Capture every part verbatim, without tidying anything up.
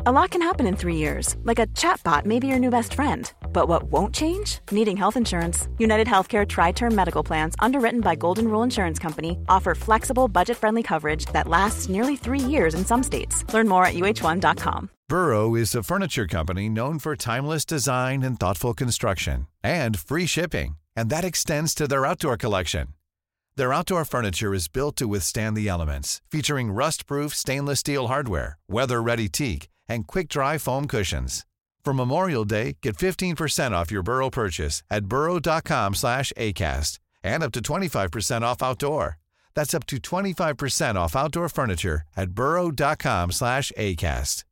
A lot can happen in three years, like a chatbot may be your new best friend. But what won't change? Needing health insurance. United Healthcare Tri-Term Medical Plans, underwritten by Golden Rule Insurance Company, offer flexible, budget-friendly coverage that lasts nearly three years in some states. Learn more at U H one dot com. Burrow is a furniture company known for timeless design and thoughtful construction, and free shipping, and that extends to their outdoor collection. Their outdoor furniture is built to withstand the elements, featuring rust-proof stainless steel hardware, weather-ready teak, and quick-dry foam cushions. For Memorial Day, get fifteen percent off your Burrow purchase at burrow.com slash ACAST and up to twenty-five percent off outdoor. That's up to twenty-five percent off outdoor furniture at burrow.com slash ACAST.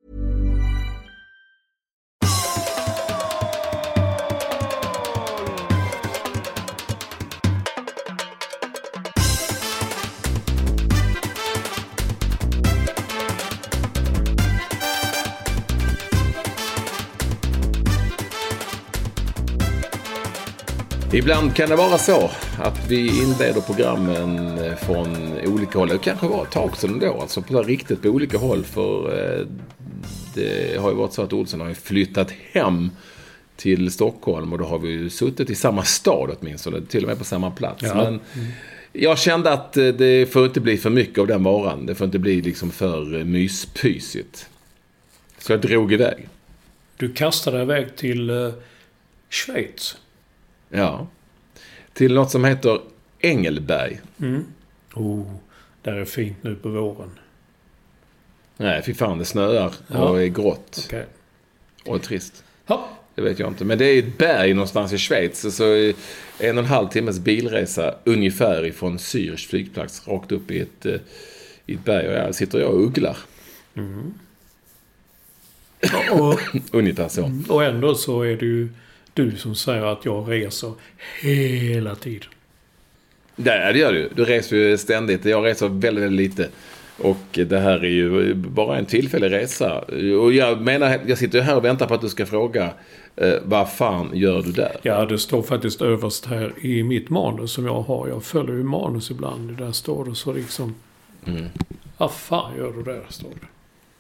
Ibland kan det vara så att vi inleder programmen från olika håll. Det kanske var ett tag sedan då, alltså på riktigt på olika håll. För det har ju varit så att Olsson har flyttat hem till Stockholm. Och då har vi ju suttit i samma stad åtminstone, till och med på samma plats. Ja. Men mm. jag kände att det får inte bli för mycket av den varan. Det får inte bli liksom för myspysigt. Så jag drog iväg. Du kastade iväg till uh, Schweiz. Ja, till något som heter Engelberg. Mm. Oh, där är fint nu på våren. Nej, fy fan, det snöar ja. och är grått. Okay. Och är trist. Ja. Det vet jag inte. Men det är ett berg någonstans i Schweiz. Så en och en halv timmes bilresa ungefär ifrån Zürich flygplats rakt upp i ett, i ett berg. Och jag sitter jag och ugglar. Mm. Och, ungefär så. Och ändå så är det ju du som säger att jag reser hela tiden. Det, det gör du. Du reser ju ständigt. Jag reser väldigt, väldigt lite. Och det här är ju bara en tillfällig resa. Och jag menar, jag sitter här och väntar på att du ska fråga eh, vad fan gör du där? Ja, det står faktiskt överst här i mitt manus som jag har. Jag följer ju manus ibland. Där står det så liksom... Mm. Vad fan gör du där, står det.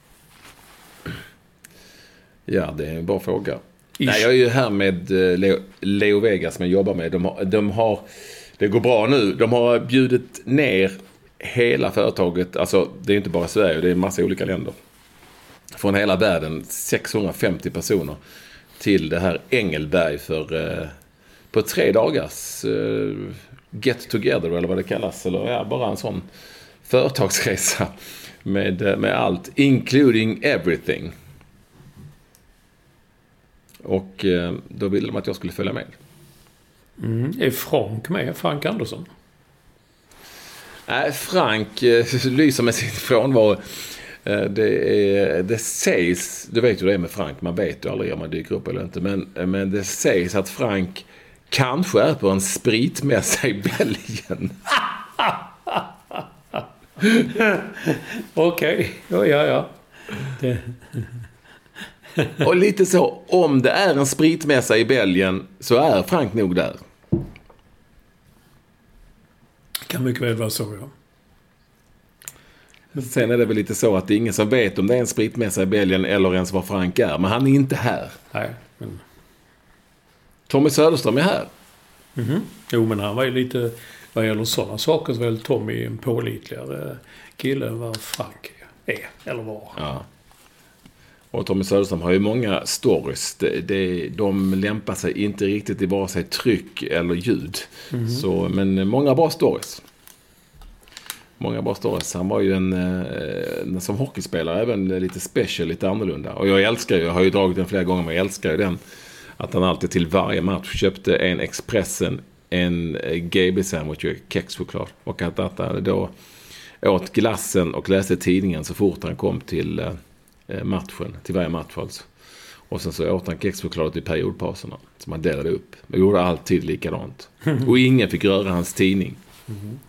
Ja, det är en bra fråga. Nej, jag är ju här med Leo, Leo Vegas som jag jobbar med. De har, de har, det går bra nu. De har bjudit ner hela företaget. Alltså, det är inte bara Sverige, det är en massa olika länder. Från hela världen, sexhundrafemtio personer till det här Engelberg för eh, på tre dagars eh, get together eller vad det kallas. Eller ja, bara en sån företagsresa med, med allt, including everything. Och eh, då ville de att jag skulle följa med. Mm. Är Frank med? Frank Andersson? Nej, Frank eh, lyser med sin frånvaro. Eh, det, är, det sägs, du vet ju det är med Frank, man vet ju aldrig om man dyker upp eller inte. Men, men det sägs att Frank kanske är på en spritmässa i Belgien. Okej, okay. ja, ja, ja. Det... Och lite så, om det är en spritmässa i Belgien så är Frank nog där. Kan mycket väl vara så, ja. Sen är det väl lite så att det är ingen som vet om det är en spritmässa i Belgien eller ens var Frank är. Men han är inte här. Nej, men... Tommy Söderström är här. Mm-hmm. Jo, men han var ju lite... Vad gäller sådana saker så är väl Tommy en pålitligare kille än vad Frank är. Eller var. Ja. Och Tommy Söderström har ju många stories. De, de, de lämpar sig inte riktigt i vare sig tryck eller ljud. Mm-hmm. Så, men många bra stories. Många bra stories. Han var ju en, en som hockeyspelare, även lite special, lite annorlunda. Och jag älskar ju, jag har ju dragit den flera gånger, men jag älskar ju den. Att han alltid till varje match köpte en Expressen, en G B-sandwich och kexchoklad. Och att, att han då åt glassen och läste tidningen så fort han kom till matchen, till varje match alltså. Och sen så åt han kexchoklad i periodpauserna som han delade upp. Och gjorde alltid likadant. Och ingen fick röra hans tidning. Mm.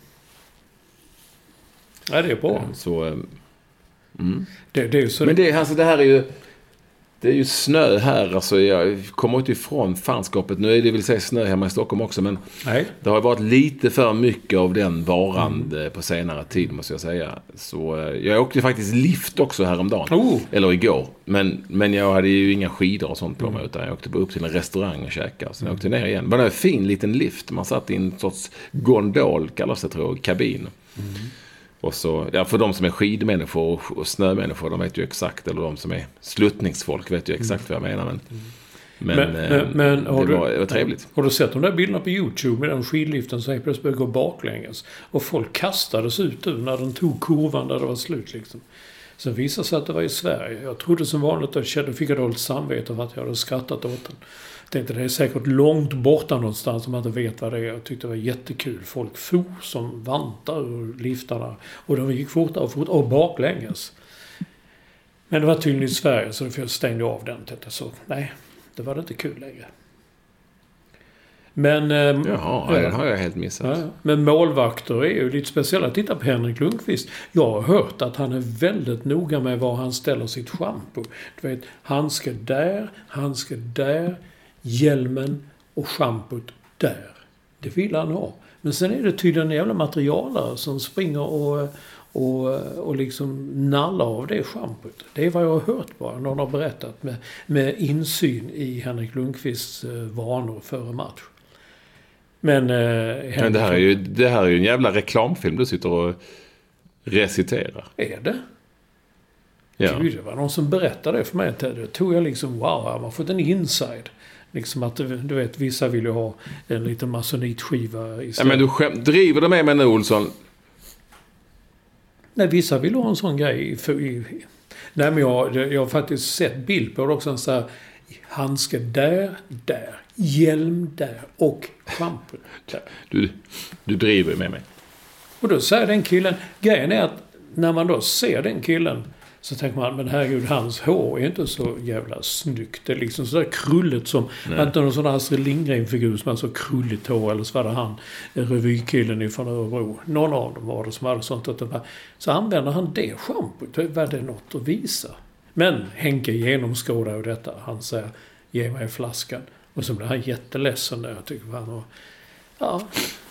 Ja, det är bra. Så, mm. det, det är så men det, alltså, det här är ju Det är ju snö här, alltså jag kommer inte ifrån fanskapet. Nu är det väl säga snö hemma i Stockholm också, men Nej. det har varit lite för mycket av den varan Mm. på senare tid, måste jag säga. Så jag åkte faktiskt lift också häromdagen, Oh. eller igår. Men, men jag hade ju inga skidor och sånt på mig, utan jag åkte upp till en restaurang och käkade. Så jag åkte ner igen. Det var en fin liten lift. Man satt i en sorts gondol, kallas det tror jag, kabin. Mm. Och så, ja, för de som är skidmänniskor och snömänniskor, de vet ju exakt, eller de som är sluttningsfolk vet ju exakt vad jag menar. Men, men, Men, eh, men har, det, du, var, det var trevligt. har du sett de där bilderna på YouTube med den skidliften som plötsligt började gå baklänges? Och folk kastades ut ur när de tog kurvan där det var slut liksom. Sen visade sig att det var i Sverige. Jag trodde som vanligt att jag fick dåligt samvete för att jag hade skrattat åt den. Jag tänkte det är säkert långt borta någonstans som man inte vet vad det är. Jag tyckte det var jättekul. Folk for som vantar ur liftarna. Och de gick fortare och fortare och baklänges. Men det var tydligen i Sverige så jag stängde av den. Så nej, det var det inte kul längre. Men, Jaha, ja, det har jag helt missat. Ja, men målvakter är ju lite speciella. Titta på Henrik Lundqvist. Jag har hört att han är väldigt noga med var han ställer sitt shampoo. Du vet, han ska där, han ska där, hjälmen och schampot där. Det vill han ha. Men sen är det tydligen en jävla materialare som springer och, och, och liksom nallar av det schampot. Det är vad jag har hört bara. Någon har berättat med, med insyn i Henrik Lundqvists vanor före match. Men, eh, Men det här är ju det här är ju en jävla reklamfilm du sitter och reciterar. Är det? Ja. Gud, det var någon som berättade det för mig. Då tog jag liksom, wow, man har fått en inside. Liksom att, du vet, vissa vill ju ha en liten masonitskiva istället. Ja, men du skäm, driver du med mig nu, Olsson? Nej, vissa vill ha en sån grej. För, i, nej, men jag, jag har faktiskt sett bild på det också. Så här, handske där, där. Hjälm där. Och shampoo där. Du, du driver med mig. Och då säger den killen, grejen är att när man då ser den killen så tänker man, men herregud, hans hår är inte så jävla snyggt. Det är liksom sådär krulligt som, inte någon sån där Astrid Lindgren-figur som har så krulligt hår, eller så var det han, revykillen ifrån Örebro. Någon av dem var det som hade sånt. Att det var, så använder han det schampot. Var det något att visa? Men Henke genomskådar ju detta. Han säger, ge mig flaskan. Och så blir han jätteledsen där. Jag tycker han har, ja.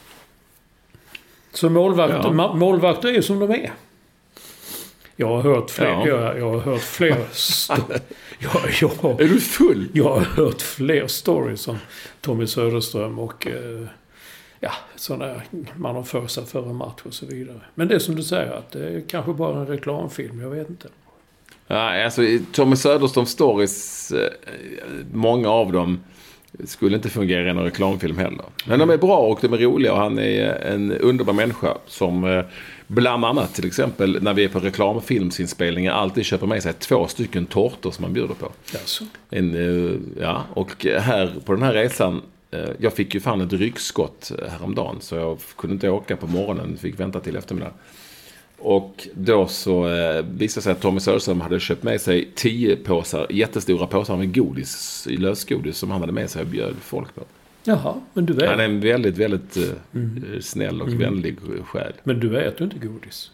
Så målvakter, ja. målvakter är som de är. Jag har hört fler. Ja. Jag, jag har hört fler. Sto- jag, jag, är du full? Jag har hört fler stories om Tommy Söderström och eh, ja, sådana man har för sig före match och så vidare. Men det är som du säger, att det är kanske bara en reklamfilm. Jag vet inte. Ja, alltså Tommy Söderström stories, många av dem skulle inte fungera i en reklamfilm heller. Men de är bra och de är roliga, och han är en underbar människa som bland annat till exempel när vi är på reklamfilmsinspelningar alltid köper med sig två stycken tårtor som man bjuder på. Yes. En, ja, och här på den här resan, jag fick ju fan ett ryggskott häromdagen så jag kunde inte åka på morgonen, fick vänta till eftermiddag. Och då så eh, visade sig att Tommy Söderström hade köpt med sig tio påsar, jättestora påsar med godis, i lösgodis som han hade med sig och bjöd folk på. Jaha, men du vet. Han är en väldigt, väldigt eh, mm. snäll och mm. vänlig själ. Men du äter inte godis?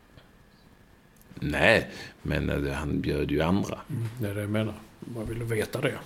Nej, men eh, han bjöd ju andra. Mm, det är det jag menar. Man ville veta det.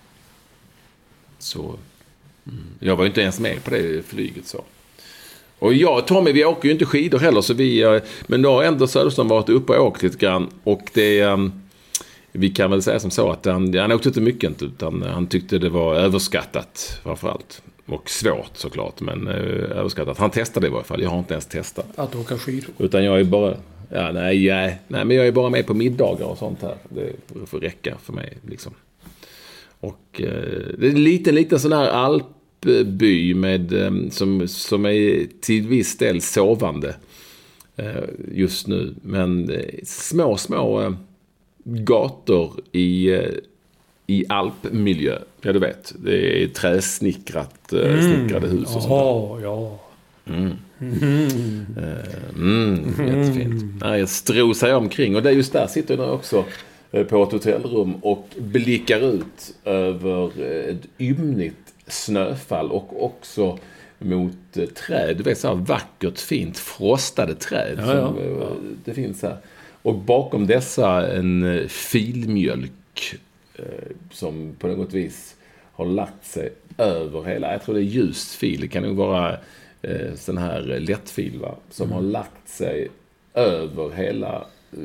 Så mm. jag var ju inte ens med på det flyget så. Och jag och Tommy, vi åker ju inte skidor heller, så vi, men då har ändå Söderström varit uppe och åkt lite grann. Och det, vi kan väl säga som så att han, han åkte inte mycket, utan han tyckte det var överskattat framförallt. Och svårt såklart, men överskattat. Han testade det i varje fall, jag har inte ens testat. Att åka skidor? Utan jag är bara, ja, nej, nej, nej, men jag är bara med på middagar och sånt här. Det får räcka för mig liksom. Och det är en liten, liten sån här alp by med, som, som är till viss del sovande just nu. Men små, små gator i, i alpmiljö. Ja, du vet. Det är träsnickrat, mm. snickrade hus och sånt där. Ja, mm. Mm. Mm, jättefint. Nej, jag strosar omkring. Och det är just där sitter jag också på ett hotellrum och blickar ut över ett ymnigt snöfall och också mot träd. Du vet, så här vackert, fint, frostade träd. Ja, som ja. det finns här. Och bakom dessa en filmjölk eh, som på något vis har lagt sig över hela, jag tror det är ljust fil, det kan nog vara eh, sån här lättfil va, som mm. har lagt sig över hela eh,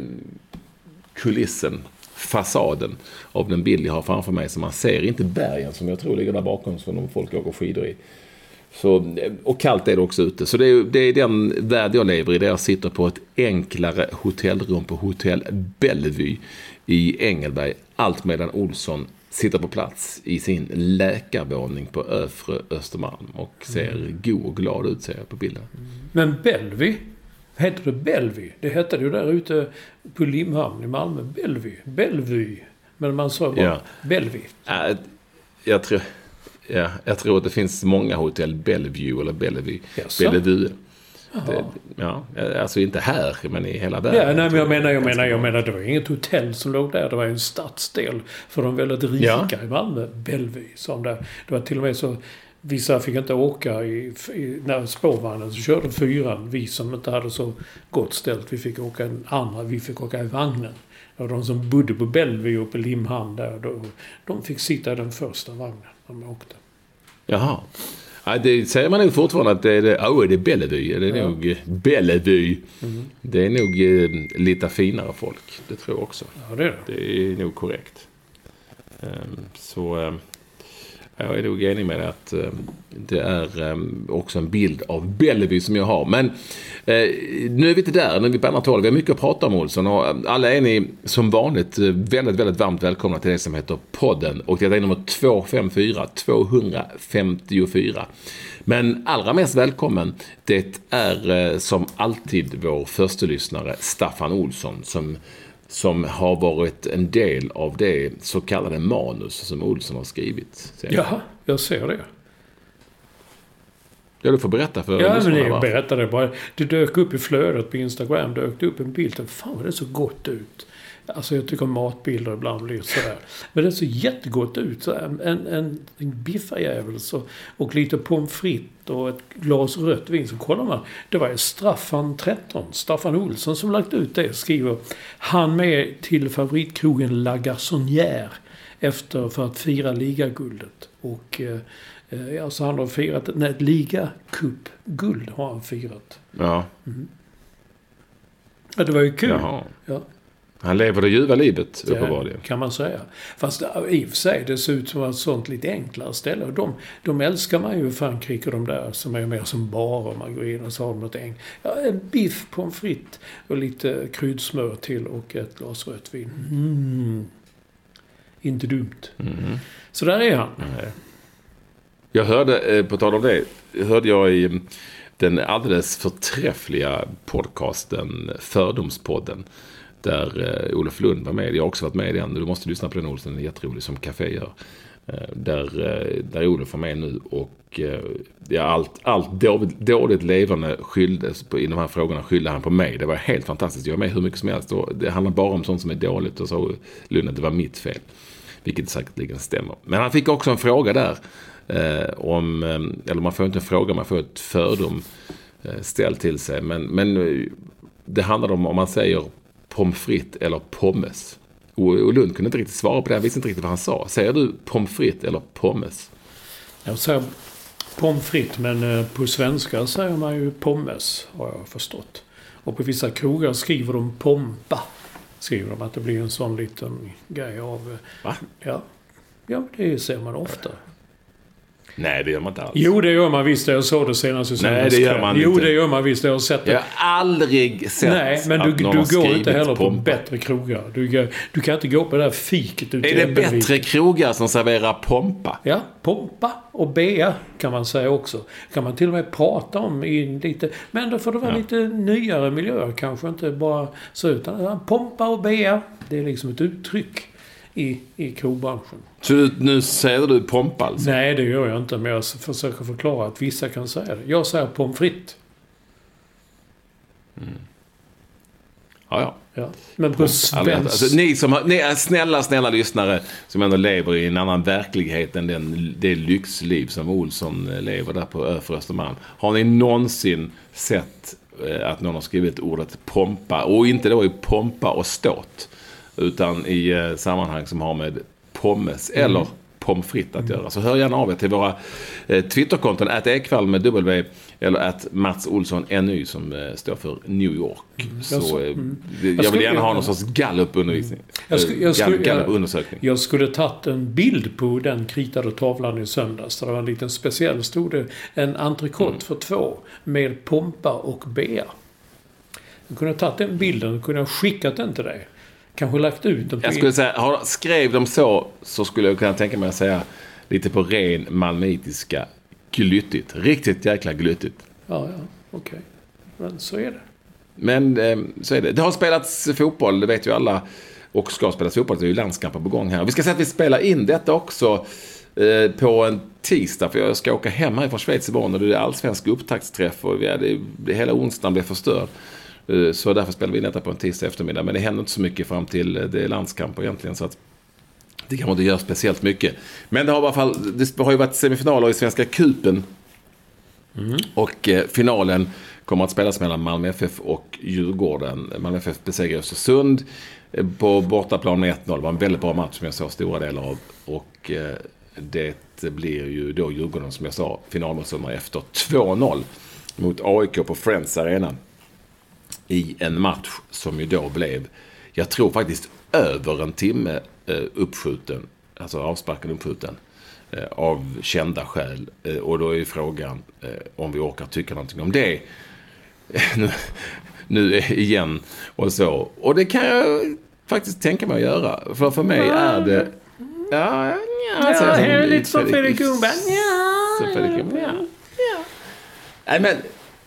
kulissen, fasaden av den bild jag har framför mig, som man ser inte bergen som jag tror ligger där bakom som de folk åker skidor i. Så, och kallt är det också ute. Så det är, det är den värld jag lever i, där jag sitter på ett enklare hotellrum på Hotell Bellevue i Engelberg, allt medan Olsson sitter på plats i sin läkarvåning på Övre Östermalm och ser mm. god och glad ut, ser jag på bilden. Men Bellevue, heter det Bellevue? Det hette det ju där ute på Limhamn i Malmö. Bellevue, Bellevue. Men man sa bara ja. Bellevue. Äh, jag tror... Ja, jag tror att det finns många hotell, Bellevue eller Bellevue. Jaså? Bellevue. Det, ja, alltså inte här, men i hela världen. Ja, nej, men jag menar, jag menar, jag menar, det var inget hotell som låg där. Det var en stadsdel för de väldigt rika ja. i Malmö. Bellevue, som där. Det var till och med så, vissa fick inte åka i, i när spårvagnen så körde fyran. Vi som inte hade så gott ställt, vi fick åka en andra, vi fick åka i vagnen. Och de som bodde på Bellevue och på Limhamn där, då, de fick sitta i den första vagnen när de åkte. Jaha. Ja, det säger man nog fortfarande att det är, det, oh, är det Bellevue. Det är ja. nog Bellevue. Mm. Det är nog eh, lite finare folk. Det tror jag också. Ja, det är det. Det är nog korrekt. Um, så um, jag är nog enig med det att um, det är um, också en bild av Bellevue som jag har. Men uh, nu är vi inte där. Nu är vi på andra håll. Vi har mycket att prata om, Olsson. Och alla är ni som vanligt väldigt, väldigt varmt välkomna till det som heter podden. Och det är nummer två fem fyra två fem fyra. Men allra mest välkommen, det är uh, som alltid vår första lyssnare Staffan Olsson som som har varit en del av det så kallade manus som Olsson har skrivit. Ja, jag ser det. Ja, du får berätta för Ja, men jag berättade bara. Det dök upp i flödet på Instagram, dök upp en bild. Fan vad det så gott ut. Alltså jag tycker matbilder ibland blir sådär. Men det ser jättegott ut. Så en, en, en biffajävel så, och lite pommes frites och ett glas rött vin. Så kollar man. Det var Staffan tretton, Staffan Olsson som lagt ut det. Skriver han med till favoritkrogen La Garçonnière efter för att fira ligaguldet. Och eh, alltså han har firat, nej, ett ligacup-guld har han firat. Ja. Mm. Ja, det var ju kul. Jaha. Ja. Han lever det ljuva livet uppenbarligen. Kan man säga. Fast i och för sig det ser ut som ett sånt lite enklare ställe. Och de, de älskar man ju i Frankrike, de där som är mer som barer. Man går in och så har de något enkelt. Ja, en biff, pommes frites och lite kryddsmör till och ett glas rött vin. Mm. Inte dumt. Mm. Så där är han. Mm. Jag hörde, på tal om det, hörde jag i den alldeles förträffliga podcasten Fördomspodden. Där uh, Olof Lund var med. Jag har också varit med i den. Du måste lyssna på den, Olsson. Den är jätterolig som Café gör. Uh, där, uh, där Olof var med nu. Och uh, ja, allt, allt dåligt, dåligt levande skylldes på, i de här frågorna skyllde han på mig. Det var helt fantastiskt. Jag är med hur mycket som helst. Och det handlar bara om sånt som är dåligt. Och så Lund att det var mitt fel. Vilket säkerligen stämmer. Men han fick också en fråga där. Uh, om, um, eller man får inte en fråga, man får ett fördom uh, ställt till sig. Men, men uh, det handlar om, om man säger pommes frites eller pommes. Och Lund kunde inte riktigt svara på det. Han visste inte riktigt vad han sa. Säger du pommes frites eller pommes? Jag säger pommes frites, men på svenska säger man ju pommes, har jag förstått. Och på vissa krogar skriver de pompa. Skriver de att det blir en sån liten grej av... Va? Ja, ja det ser man ofta. Nej, det gör man inte alls. Jo, det gör man visst. Jag såg det senast. Nej, det gör man jo, inte. Jo, det gör man visst. Jag har sett det. Jag har aldrig sett. Nej, men du, du går inte heller på pompa. Bättre krogar. Du, du kan inte gå på det där fiket ute. Är det bättre krogar som serverar pompa? Ja, pompa och bea kan man säga också. Kan man till och med prata om i lite... Men då får det vara ja. lite nyare miljöer. Kanske inte bara så utan pompa och bea. Det är liksom ett uttryck i, i krogbranschen. Så nu säger du pompa alltså? Nej, det gör jag inte. Men jag försöker förklara att vissa kan säga det. Jag säger pommes frites. Mm. Ja, ja. Ja. Men på svensk... Alltså, ni som har, ni är snälla, snälla lyssnare som ändå lever i en annan verklighet än den, det lyxliv som Olsson lever där på Övre Östermalm. Har ni någonsin sett eh, att någon har skrivit ordet pompa? Och inte då i pompa och ståt. Utan i eh, sammanhang som har med pommes mm. eller pommes frites att göra. Så hör gärna av er till våra eh, Twitterkonton at Ekvall med W eller at Mats Olsson N Y som eh, står för New York. Mm. Så eh, mm. jag, jag vill gärna ha någon sorts gallup-undervisning. Mm. Jag, sk- jag, Gall- gallup-undersökning. Jag, jag skulle tagit en bild på den kritade tavlan i söndags. Där det var en liten speciell, stod det en entrecote mm. för två med pompa och bea. Jag kunde ha tagit den bilden och kunde ha skickat den till dig. Kanske lagt ut den på... Jag skulle säga, har, skrev de så så skulle jag kunna tänka mig att säga lite på ren malmöitiska glyttigt. Riktigt jäkla glyttigt. Ja, ja, okej. Okay. Men så är det. Men eh, så är det. Det har spelats fotboll, det vet ju alla. Och ska spelas fotboll, det är ju landskamper på gång här. Vi ska säga att vi spelar in detta också eh, på en tisdag. För jag ska åka hem här från Schweiz imorgon och det är allsvensk upptaktsträff. Och vi hade, det, hela onsdagen blev förstörd. Så därför spelar vi detta på en tisdag eftermiddag. Men det händer inte så mycket fram till det är landskamper egentligen. Så att det kan man inte göra speciellt mycket. Men det har i alla fall, det har ju varit semifinaler i Svenska Cupen. Mm. Och eh, finalen kommer att spelas mellan Malmö F F och Djurgården. Malmö F F besegrar Östersund eh, på bortaplan med ett noll. Det var en väldigt bra match som jag såg stora delar av. Och eh, det blir ju då Djurgården som jag sa finalmotståndare efter två noll mot A I K på Friends Arena. I en match som ju då blev, jag tror faktiskt över en timme eh, uppskjuten, alltså avsparkad uppskjuten eh, av kända skäl. Eh, och då är frågan eh, om vi orkar tycka någonting om det nu, nu igen och så. Och det kan jag faktiskt tänka mig att göra. För för mig är det... Ja, ja, ja, ja det är lite som Fredrik Ljungberg. Ja, ja. Nej, men...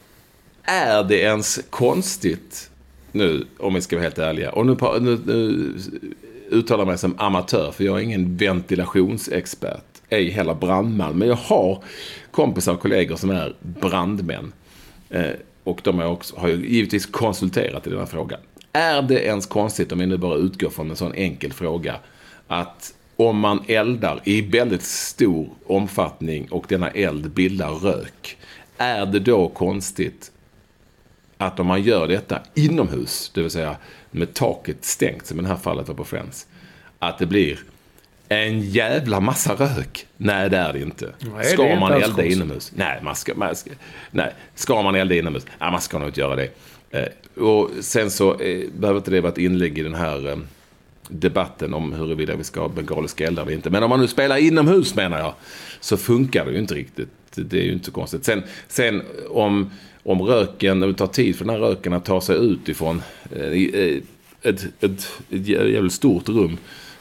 Är det ens konstigt nu, om vi ska vara helt ärliga, och nu, nu, nu uttalar mig som amatör, för jag är ingen ventilationsexpert, ej heller brandman, men jag har kompisar och kollegor som är brandmän eh, och de har, också, har ju givetvis konsulterat i den här frågan. Är det ens konstigt, om vi nu bara utgår från en sån enkel fråga, att om man eldar i väldigt stor omfattning och denna eld bildar rök, är det då konstigt att om man gör detta inomhus, det vill säga med taket stängt, som i det här fallet var på Friends, att det blir en jävla massa rök? Nej, det är det inte. Nej, ska det man elda inomhus? Nej, man ska, man ska, nej, ska man elda inomhus? Nej, man ska nog inte göra det. Eh, och sen så eh, behöver inte det vara ett inlägg i den här eh, debatten om huruvida vi ska ha bengaliska eldar eller inte. Men om man nu spelar inomhus, menar jag, så funkar det ju inte riktigt. Det är ju inte så konstigt. Sen, sen om, om röken, det tar tid för den här röken att ta sig ut ifrån eh, ett, ett, ett, ett jävligt stort rum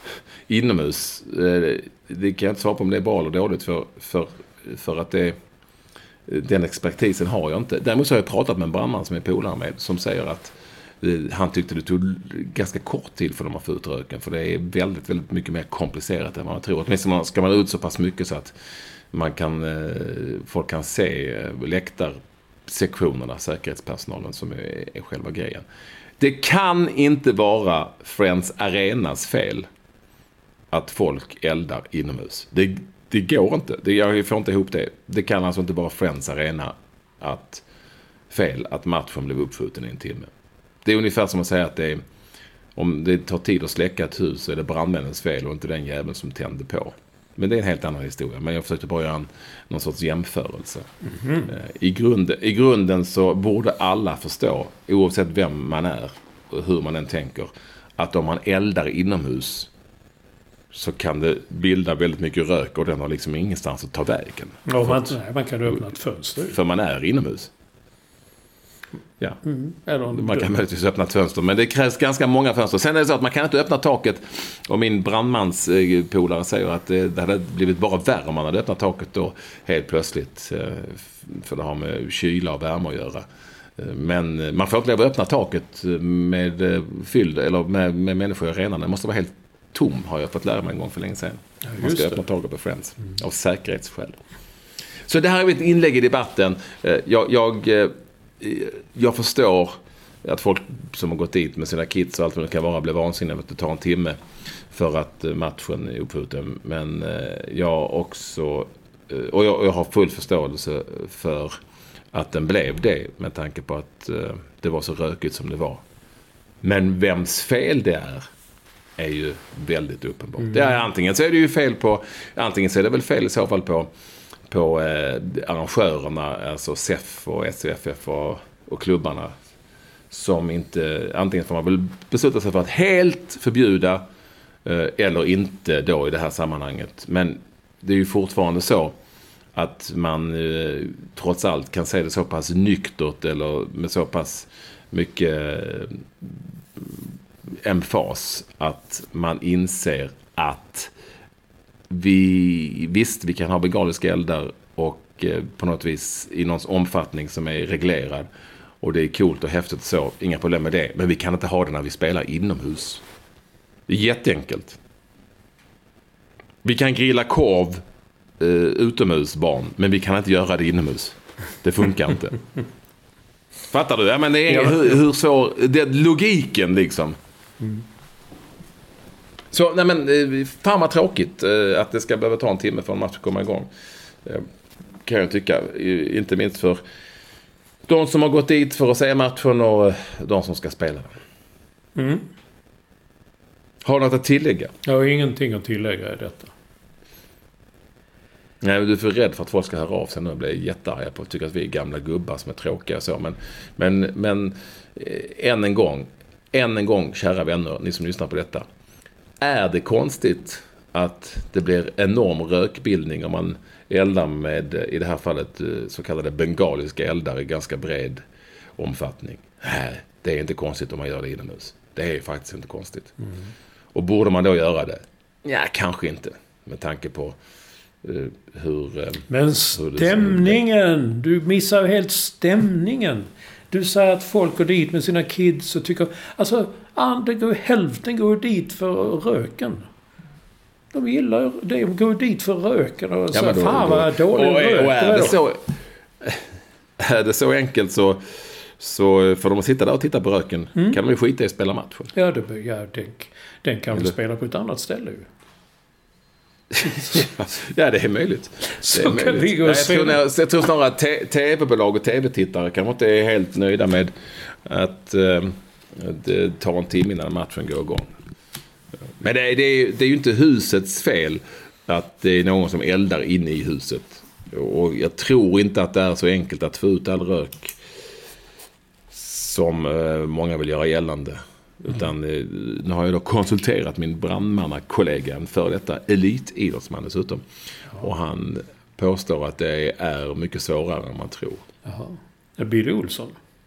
inomhus. Eh, det kan jag inte svara på om det är bra eller dåligt, för, för, för att det, den expertisen har jag inte. Däremot så har jag pratat med en brandman som är polare med, som säger att eh, han tyckte det tog ganska kort tid för dem att få ut röken, för det är väldigt, väldigt mycket mer komplicerat än vad man tror. Åtminstone ska man ut så pass mycket så att man kan, folk kan se läktarsektionerna, säkerhetspersonalen som är, är själva grejen. Det kan inte vara Friends Arenas fel att folk eldar inomhus. Det, det går inte. Det, jag får inte ihop det. Det kan alltså inte vara Friends Arena att fel att matchen blev uppskjuten i en timme. Det är ungefär som att säga att det är, om det tar tid att släcka ett hus så är det brandmännens fel och inte den jäveln som tände på. Men det är en helt annan historia. Men jag försökte bara göra en, någon sorts jämförelse. Mm-hmm. I, grund, I grunden så borde alla förstå, oavsett vem man är och hur man än tänker, att om man eldar inomhus så kan det bilda väldigt mycket rök och den har liksom ingenstans att ta vägen. Ja, man, nej, man kan öppna ett fönster. För man är inomhus. Ja. Mm, man kan möjligtvis öppna ett fönster, men det krävs ganska många fönster. Sen är det så att man kan inte öppna taket, och min brandmans eh, polare säger att det, det hade blivit bara värre om man hade öppnat taket då helt plötsligt, eh, för det har med kyla och värme att göra. Eh, men man får inte lov att öppna taket med eh, fylld eller med, med människor i arenan. Det måste vara helt tom, har jag fått lära mig en gång för länge sedan. Ja, man ska öppna taket på Friends mm. av säkerhetsskäl. Så det här är ett inlägg i debatten. Eh, jag, jag Jag förstår att folk som har gått dit med sina kids och allt vad det kan vara blir vansinniga att det tar en timme för att matchen är uppskjuten. Men jag också, och jag, jag har full förståelse för att den blev det, med tanke på att det var så rökigt som det var. Men vems fel det är är ju väldigt uppenbart. Mm. Det är, antingen så är det ju fel på, antingen så är det väl fel i så fall på, på eh, arrangörerna, alltså S E F och S V F F och, och klubbarna, som inte, antingen får man väl besluta sig för att helt förbjuda eh, eller inte då i det här sammanhanget. Men det är ju fortfarande så att man eh, trots allt kan säga det så pass nyktert eller med så pass mycket eh, emfas att man inser att vi, visst vi kan ha bengaliska eldar och eh, på något vis i någon omfattning som är reglerad och det är coolt och häftigt så, inga problem med det, men vi kan inte ha det när vi spelar inomhus. Det är jätteenkelt. Vi kan grilla korv Uh, utomhus barn, men vi kan inte göra det inomhus. Det funkar inte. Fattar du? Ja, men det är ja. hur, hur så det är logiken liksom. Mm. Så nej men fan vad tråkigt uh, att det ska behöva ta en timme för en match att komma igång. Uh, kan jag tycka, uh, inte minst för de som har gått dit för att se matchen och uh, de som ska spela den. Mm. Har du något att tillägga? Jag har ingenting att tillägga i detta. Nej, men du är för rädd för att folk ska höra av sig nu och bli jättearga på att tycka att vi är gamla gubbar som är tråkiga och så. Men, men, men eh, än en gång, än en gång, kära vänner, ni som lyssnar på detta. Är det konstigt att det blir enorm rökbildning om man eldar med, i det här fallet, så kallade bengaliska eldar i ganska bred omfattning? Nej, det är inte konstigt om man gör det inomhus. Det är faktiskt inte konstigt. Mm. Och borde man då göra det? Ja, kanske inte. Med tanke på hur... Men stämningen! Du missar helt stämningen. Du säger att folk går dit med sina kids och tycker... Alltså, det går, hälften går dit för röken. De gillar det. De går dit för röken. Och så, ja, då, fan vad dålig och, rök. Och är det, så, är det så enkelt så... Så för de att sitta där och titta på röken mm. kan de ju skita i att spela matchen. Ja, det, ja den, den kan vi spela på ett annat ställe ju. Ja, det är möjligt. Så det är kan möjligt. vi gå Nej, jag, tror, jag, jag tror snarare att te- tv-bolag och tv-tittare kanske inte är helt nöjda med att eh, det tar en timme innan matchen går igång. Men det är, det, är, det är ju inte husets fel att det är någon som eldar inne i huset. Och jag tror inte att det är så enkelt att få ut all rök som eh, många vill göra gällande. Utan eh, nu har jag då konsulterat min brandmannakollega för detta elitidrottsman dessutom. Ja. Och han påstår att det är mycket svårare än man tror. Jaha. Är Billy Olsson?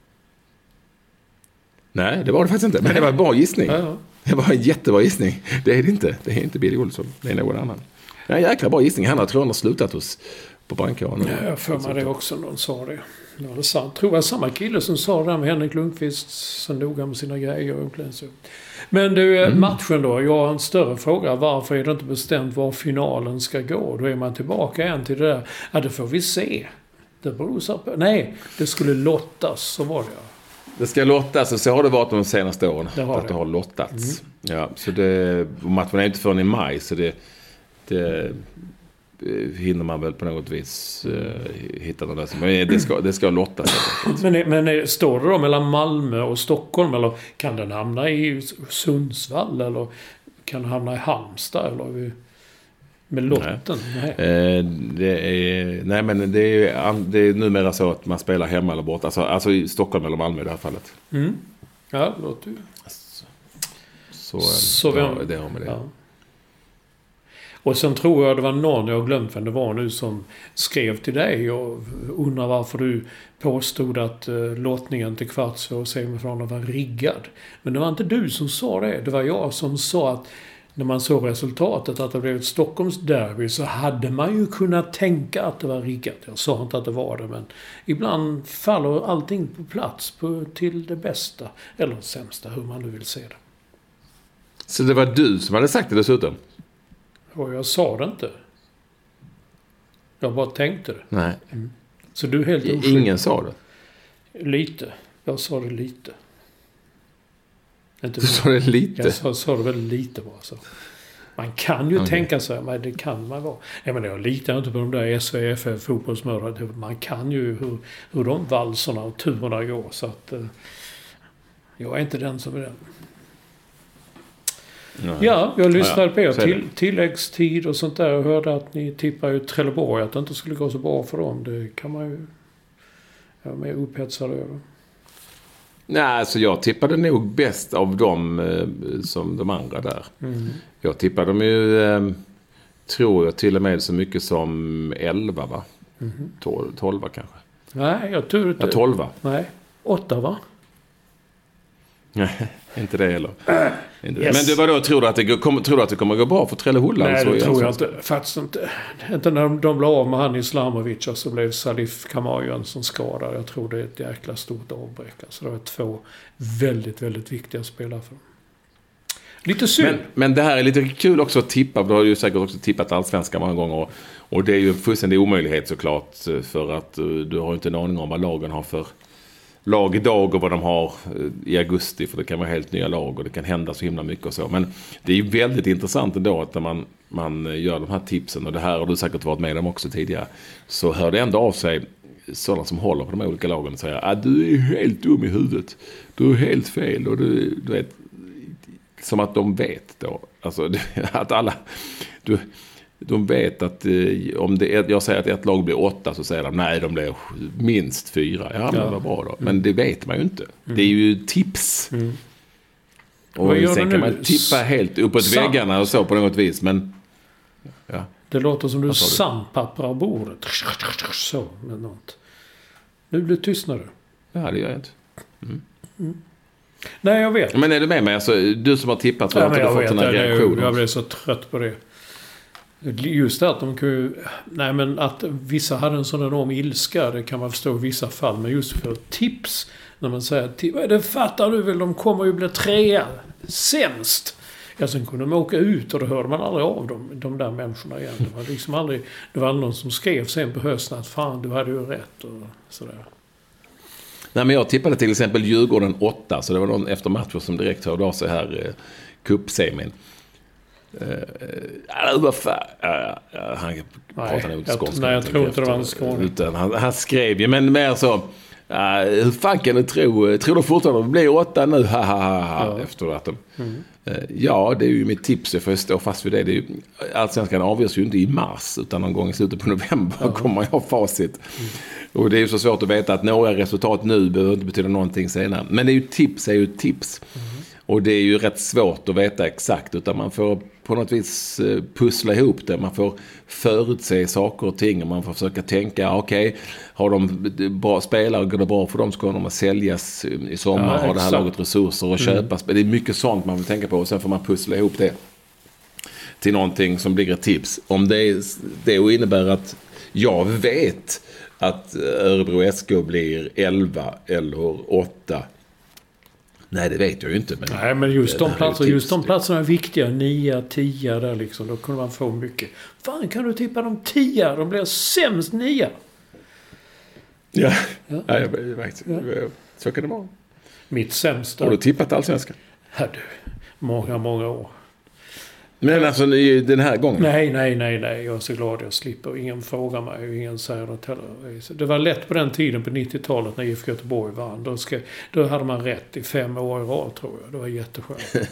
Nej, det var det faktiskt inte. Men det var en bra gissning. Ja, ja. Det var en jättebra gissning. Det är det inte. Det är inte Billy Olsson. Det är någon annan. Det är en jäkla bra gissning. Han har tror han har slutat hos på brandkåren. Ja, jag får mig det också. Någon sa det. Ja, det sant. Jag tror det var samma kille som sa det med Henrik Lundqvist så noga med sina grejer. Och så. Men du, mm. matchen då. Jag har en större fråga. Varför är det inte bestämt var finalen ska gå? Då är man tillbaka igen till det där. Ja, det får vi se. Det beror så på. Nej, det skulle lottas. Så var det. Det ska lottas och så har det varit de senaste åren. Det har att det. det har lottats. Mm. Ja, så det, matchen är inte förrän i maj så det, det hinner man väl på något vis uh, hitta någon där. Men det ska, det ska lottas. Men, men står det då mellan Malmö och Stockholm eller kan den hamna i Sundsvall eller kan den hamna i Halmstad eller med lotten? Nej, nej. Eh, det är, nej men det är, det är numera så att man spelar hemma eller borta. Alltså, alltså i Stockholm eller Malmö i det här fallet. Mm. Ja, det låter ju. Så, så, så det, vem, det har med det. Ja. Och sen tror jag det var någon, jag har glömt vem det var nu, som skrev till dig och undrar varför du påstod att uh, lottningen till kvarts och semifinalen var riggad. Men det var inte du som sa det. Det var jag som sa att när man såg resultatet att det blev ett Stockholms derby så hade man ju kunnat tänka att det var riggat. Jag sa inte att det var det, men ibland faller allting på plats på, till det bästa. Eller sämsta, hur man nu vill se det. Så det var du som hade sagt det dessutom? Och jag sa det inte. Jag bara tänkte det. Nej. Mm. Så du är helt oskyldig. Ingen sa det? Lite. Jag sa det lite. Inte du sa det lite? Jag sa, sa det väl lite bara så. Man kan ju okay. tänka sig, men det kan man vara. Jag menar, jag litar inte på de där S V F fotbollsmördare. Man kan ju hur, hur de valserna och turerna går. Så att eh, jag är inte den som är den. Nej. Ja, jag lyssnade ja, ja. på er Så är det. till, tilläggstid och sånt där och hörde att ni tippar ju Trelleborg att det inte skulle gå så bra för dem. Det kan man ju vara mer upphetsad över. Nej, alltså jag tippade nog bäst av dem eh, som de andra där. Mm. Jag tippade dem ju, eh, tror jag, till och med så mycket som elva, va? Mm. tolv kanske. Nej, jag tror inte... Ja, tolv. Nej, åtta va? Nej, inte det heller. Äh, inte yes. Men du, vadå, tror du att det, kom, tror du att det kommer gå bra för Trelleborg? Nej, så det tror jag alltså. inte. Faktiskt inte. Inte när de, de blev av med han Islamovic och så blev Salif Kamajan som skadad. Jag tror det är ett jäkla stort avbräck. Så det var två väldigt, väldigt viktiga spelare för dem. Lite synd. Men, men det här är lite kul också att tippa. Du har ju säkert också tippat allsvenska många gånger. Och, och det är ju en fullständig omöjlighet såklart. För att uh, du har inte en aning om vad lagen har för lag idag och vad de har uh, i augusti. För det kan vara helt nya lag och det kan hända så himla mycket och så. Men det är ju väldigt intressant ändå att när man, man gör de här tipsen. Och det här har du säkert varit med om också tidigare. Så hör det ändå av sig sådana som håller på de olika lagen och säger att du är helt dum i huvudet. Du är helt fel och du, du vet... Som att de vet då. Alltså att alla... Du, de vet att eh, om det är, jag säger att ett lag blir åtta så säger de nej, de blir minst fyra. Ja, men ja. Vad bra då. Mm. Men det vet man ju inte. Mm. Det är ju tips. Mm. Och sen kan man tippa helt uppåt Sam- väggarna och så på något vis. Men ja. Det låter som du sandpapprar bordet. Så med något. Nu blir tystnad du. Ja, det gör jag inte. Mm. Mm. Nej, jag vet. Men är du med mig? Alltså, du som har tippat så ja, har du fått den här reaktionen. Jag blev så trött på det. Just det att de kunde... Nej, men att vissa hade en sån enorm ilska, det kan man förstå i vissa fall. Men just för tips, när man säger det fattar du väl, de kommer ju bli trea. Sämst. Ja, sen kunde de åka ut och då hörde man aldrig av dem, de där människorna igen. Det var liksom aldrig... Det var någon som skrev sen på hösten att fan, du hade ju rätt och sådär. Nej, men jag tippade till exempel Djurgården åtta, så det var någon efter matchen som direkt hörde av sig här eh, cupsemin. Eh, äh, vad fan, äh, äh, han pratade nog skånska. Nej, jag tror inte det var en skåning. Utan han, han skrev ju, men mer så, äh, hur fan kan du tro, tror du fortfarande att det blir åtta nu, ha, ha, ha, ha, ja. Efter att de, mm. eh, ja, det är ju mitt tips, jag får stå fast vid det. Det är ju, allsvenskan avgörs ju inte i mars, utan någon gång i slutet på november ja. Kommer jag ha facit. Mm. Och det är ju så svårt att veta att några resultat nu behöver inte betyda någonting senare. Men det är ju tips, är ju tips. Mm. Och det är ju rätt svårt att veta exakt, utan man får på något vis pussla ihop det. Man får förutse saker och ting och man får försöka tänka, okej, okay, har de bra spelare, går det bra för dem, ska de säljas i sommar, ja, har det här laget resurser och mm. köpas. Det är mycket sånt man vill tänka på och sen får man pussla ihop det till någonting som blir ett tips. Om det, är, det innebär att jag vet att Örebro S K blir elva eller åtta. Nej, det vet jag ju inte. Men nej, men just de, platser, just de platserna är viktiga. nio, tio där liksom. Då kunde man få mycket. Fan, kan du tippa de tio? De blir sämst nio. Ja, ja. ja jag vet. Ja. Så kan det vara. Mitt sämsta. Har du tippat allsvenskan? Ja, du. Många, många år. Men alltså den här gången? Nej, nej, nej, nej. Jag är så glad jag slipper. Ingen frågar mig och ingen säger något heller. Det var lätt på den tiden på nittiotalet när I F K Göteborg vann. Då, ska, då hade man rätt i fem år i rad, tror jag. Det var jätteskönt.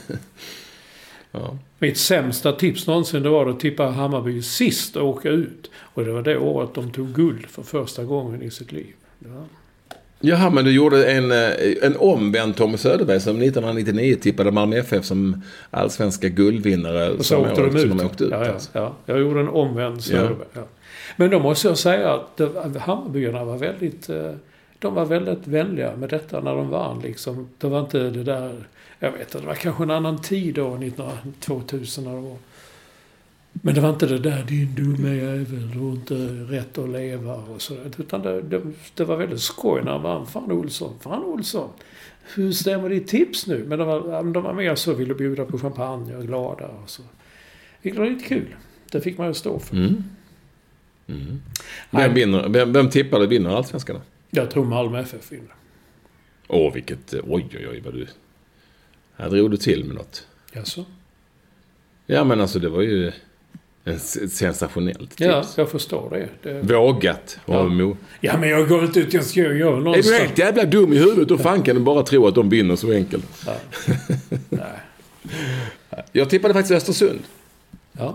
Ja. Mitt sämsta tips någonsin det var att tippa Hammarby sist och åka ut. Och det var det året de tog guld för första gången i sitt liv. Ja. Jaha, men du gjorde en, en omvänd Tommy Söderberg som nittonhundranittionio tippade Malmö F F som allsvenska guldvinnare. Och så åkte de ut. De åkte ut ja, ja, ja. Jag gjorde en omvänd Söderberg. Ja. Ja. Men då måste jag säga att det, Hammarbyarna var väldigt, de var väldigt vänliga med detta när de vann. Liksom. Det var inte det där, jag vet inte, det var kanske en annan tid då, tvåtusen när det var. Men det var inte det där, din dumma jävel, du har inte rätt att leva och sådär. Utan det, det, det var väldigt skoj när man, fan Olsson, fan Olsson. Hur stämmer ditt tips nu? Men de var, de var mer så, ville bjuda på champagne och glada och så. Det var lite kul. Det fick man ju stå för. Mm. Mm. Vem, vinner, vem, vem tippade vinner allsvenskan? Jag tror Malmö F F vinner. Åh, vilket, oj oj oj vad du, här drog du till med något. Jaså? Ja, men alltså det var ju ett sensationellt tips. Ja, jag förstår det. det... Vågat. Ja. Mo... ja, men jag går inte ut, jag ska göra någonstans. Är du helt jävla dum i huvudet? Då fan kan du bara tro att de vinner så enkelt. Ja. Nej. Jag tippade faktiskt Östersund. Ja.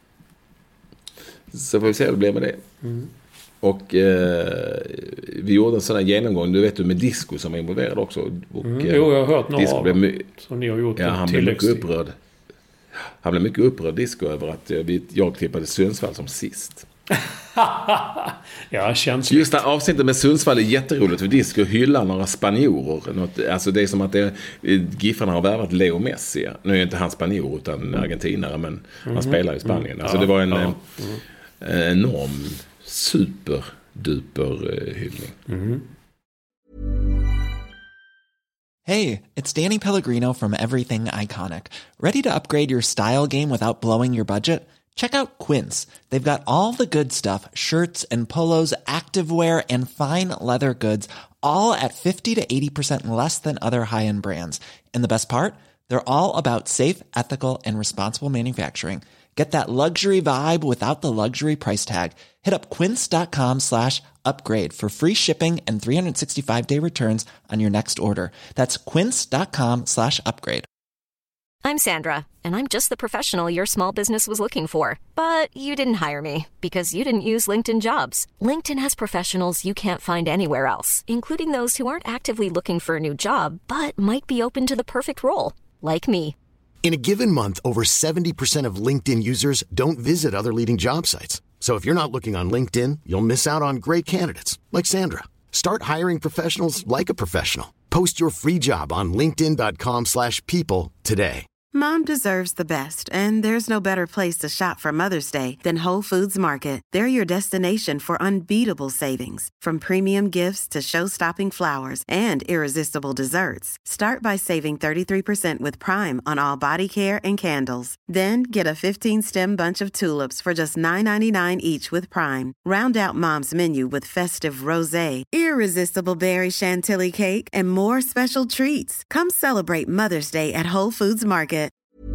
Så får vi se hur det blir med det. Mm. Och eh, vi gjorde en sån här genomgång, du vet du, med disco som är involverad också. Och, mm. Jo, jag har hört några av dem my- som ni har gjort. Ja, han blev mycket upprörd. Han blev mycket upprörd, disco, över att jag, jag tippade Sundsvall som sist. Ja, känns just det avsnittet med Sundsvall är jätteroligt, för disco hyllar några spanjorer. Något, alltså det är som att det, Giffarna har värvat Leo Messi. Nu är inte han spanjor utan argentinare, men mm-hmm. han spelar i Spanien. Mm. Alltså ja, det var en ja. mm. enorm superduper hyllning. Mm. Hey, it's Danny Pellegrino from Everything Iconic. Ready to upgrade your style game without blowing your budget? Check out Quince. They've got all the good stuff, shirts and polos, activewear, and fine leather goods, all at fifty to eighty percent less than other high-end brands. And the best part? They're all about safe, ethical, and responsible manufacturing. Get that luxury vibe without the luxury price tag. Hit up quince.com slash upgrade for free shipping and three sixty-five day returns on your next order. That's quince.com slash upgrade. I'm Sandra, and I'm just the professional your small business was looking for. But you didn't hire me because you didn't use LinkedIn Jobs. LinkedIn has professionals you can't find anywhere else, including those who aren't actively looking for a new job, but might be open to the perfect role, like me. In a given month, over seventy percent of LinkedIn users don't visit other leading job sites. So if you're not looking on LinkedIn, you'll miss out on great candidates like Sandra. Start hiring professionals like a professional. Post your free job on linkedin.com slash people today. Mom deserves the best, and there's no better place to shop for Mother's Day than Whole Foods Market. They're your destination for unbeatable savings, from premium gifts to show-stopping flowers and irresistible desserts. Start by saving thirty-three percent with Prime on all body care and candles. Then get a fifteen-stem bunch of tulips for just nine ninety-nine each with Prime. Round out Mom's menu with festive rosé, irresistible berry chantilly cake, and more special treats. Come celebrate Mother's Day at Whole Foods Market.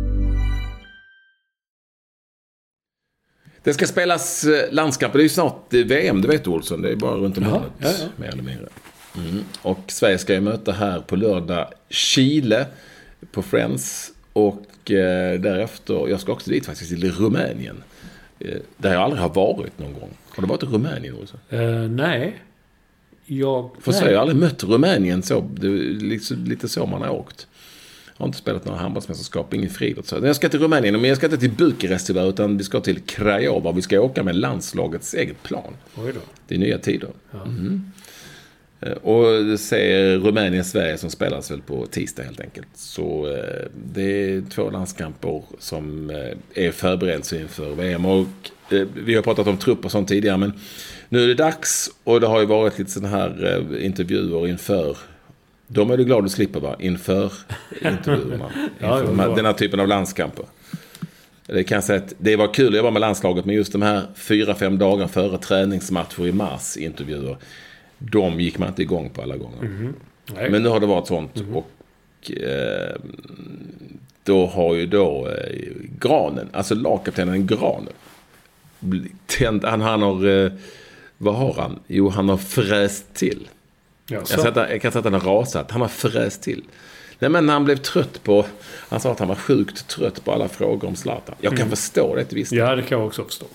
Det ska spelas landskamper. Det är ju snart V M, det vet du, Olsson. Det är bara runt om hörnet, ja, ja. mer eller mindre. Mm. Och Sverige ska ju möta här på lördag Chile på Friends. Och eh, därefter, jag ska också dit faktiskt, till Rumänien. Eh, där jag aldrig har varit någon gång. Har du varit i Rumänien, Olsson? Uh, nej. Jag... För Sverige har aldrig mött Rumänien så. Det är liksom, lite så man har åkt. Jag har inte spelat några handbollsmästerskap, ingen friidrott. Så jag ska till Rumänien, men jag ska inte till Bukarest tyvärr, utan vi ska till Craiova. Vi ska åka med landslagets eget plan. Oj då. Det är nya tider. Ja. Mm. Och det säger Rumänien-Sverige som spelas väl på tisdag helt enkelt. Så det är två landskamper som är förberedelse inför V M. Och vi har pratat om trupp och sånt tidigare, men nu är det dags, och det har ju varit lite sådana här intervjuer inför. De är du glad att slippa, va? Inför intervjuerna. Ja, inför ja, den här typen av landskamper. Det kan jag säga att det var kul att jobba med landslaget, men just de här fyra, fem dagar före träningsmatcher i mars intervjuer, de gick man inte igång på alla gånger. Mm-hmm. Men nu har det varit sånt. Mm-hmm. Och eh, då har ju då eh, Granen, alltså lagkaptenen Granen, tänd, han, han har, eh, vad har han? Jo, han har fräst till. Jag, sätta, jag kan säga att han har rasat. Han har fräst till. Nej, men han blev trött på... Han sa att han var sjukt trött på alla frågor om Zlatan. Jag kan mm. förstå det till viss del. Ja, det kan jag också förstå.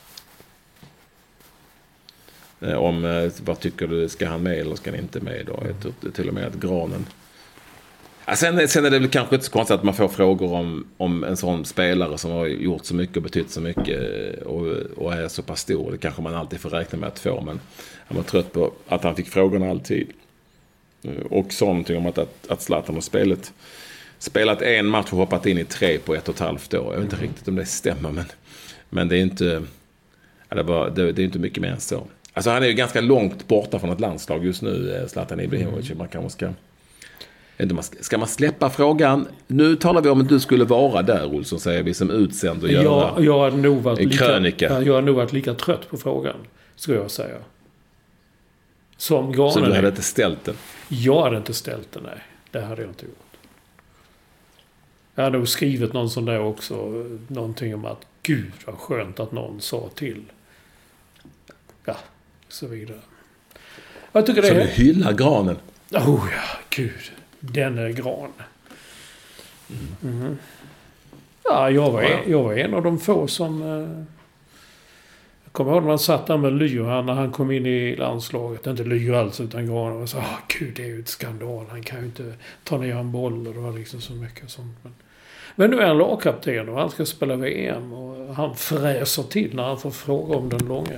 Om vad tycker du, ska han med eller ska han inte med då? Mm. Jag, till och med att Granen... Ja, sen, sen är det väl kanske inte så konstigt att man får frågor om, om en sån spelare som har gjort så mycket och betytt så mycket och, och är så pass stor. Det kanske man alltid får räkna med att få, men han var trött på att han fick frågorna alltid. Och sa någonting om att, att, att Zlatan har spelat, spelat en match och hoppat in i tre på ett och ett halvt år. Jag vet inte mm. riktigt om det stämmer, men, men det är inte det, var, det, det är inte mycket mer än så. Alltså han är ju ganska långt borta från ett landslag just nu, Zlatan Ibrahimovic. Mm. Man kanske ska... Ska man släppa frågan? Nu talar vi om att du skulle vara där, Olsson, säger vi, som utsänd och göra jag, jag hade nog varit en lika, krönika. Jag har nog varit lika trött på frågan, skulle jag säga. Som Granen. Så du hade inte ställt den? Jag hade inte ställt den, nej. Det hade jag inte gjort. Jag hade nog skrivit någon sån där också. Någonting om att gud vad skönt att någon sa till. Ja, så vidare. Jag tycker det så är... du hyllar Granen? Oh ja, gud. Den är Gran. Mm. Ja, jag var, en, jag var en av de få som... Eh, jag kommer ihåg när man satt där med Lyra när han kom in i landslaget. Inte Lyra alls, utan Gran och sa ah, gud, det är ju ett skandal. Han kan ju inte ta ner en boll och det var liksom så mycket sånt. Men, men nu är han lagkapten och han ska spela V M och han fräser till när han får fråga om den långa.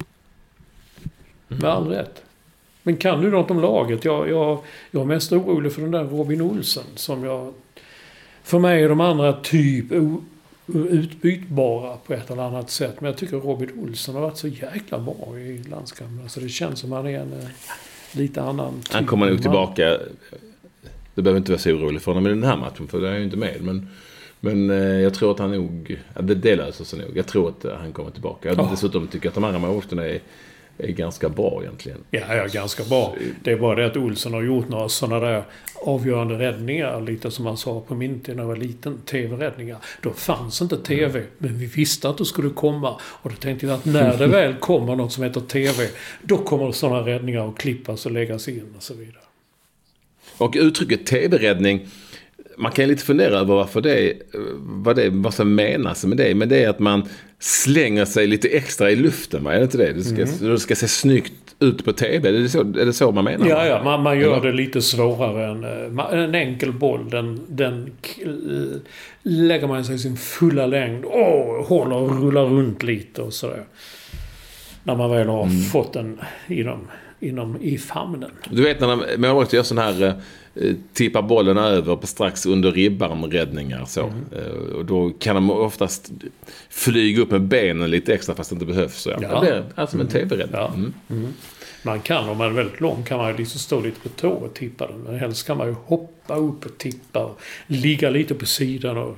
Med all rätt. Men kan du något om laget? Jag, jag, jag är mest orolig för den där Robin Olsen som jag... För mig är de andra typ o, utbytbara på ett eller annat sätt. Men jag tycker Robin Olsen har varit så jäkla bra i landskampen. Alltså det känns som han är en lite annan typ. Han kommer nog tillbaka. Det behöver inte vara så orolig för honom i den här matchen. För det är ju inte med. Men, men jag tror att han nog... Det, det löser sig nog. Jag tror att han kommer tillbaka. Jag oh. dessutom tycker att de andra målvakterna är... är ganska bra egentligen. Ja, ja, ganska bra. Det är bara det att Olsen har gjort några sådana där avgörande räddningar. Lite som man sa på min tid när jag var liten. T V-räddningar. Då fanns inte T V. Mm. Men vi visste att det skulle komma. Och då tänkte jag att när det väl kommer något som heter T V. Då kommer sådana räddningar att klippas och läggas in och så vidare. Och uttrycket T V-räddning. Man kan lite fundera över varför det, vad, det, vad som menas med det. Men det är att man slänger sig lite extra i luften. Är det inte det? Det ska, mm. det ska se snyggt ut på T V. Är det så, är det så man menar? Ja, ja man, man gör det lite svårare än en enkel boll. Den, den lägger man sig i sin fulla längd. Åh, håller och rullar runt lite och sådär. När man väl har mm. fått den inom, inom i famnen. Du vet när målvakter gör sån här... tippar bollen över på strax under ribban räddningar så. Mm. Och då kan de oftast flyga upp med benen lite extra fast det inte behövs. Så. Ja. Det blir alltså en T V-räddning. Ja. Mm. Mm. Man kan, om man är väldigt lång kan man ju liksom stå lite på tå och tippa den. Men helst kan man ju hoppa upp och tippa och ligga lite på sidan. Och...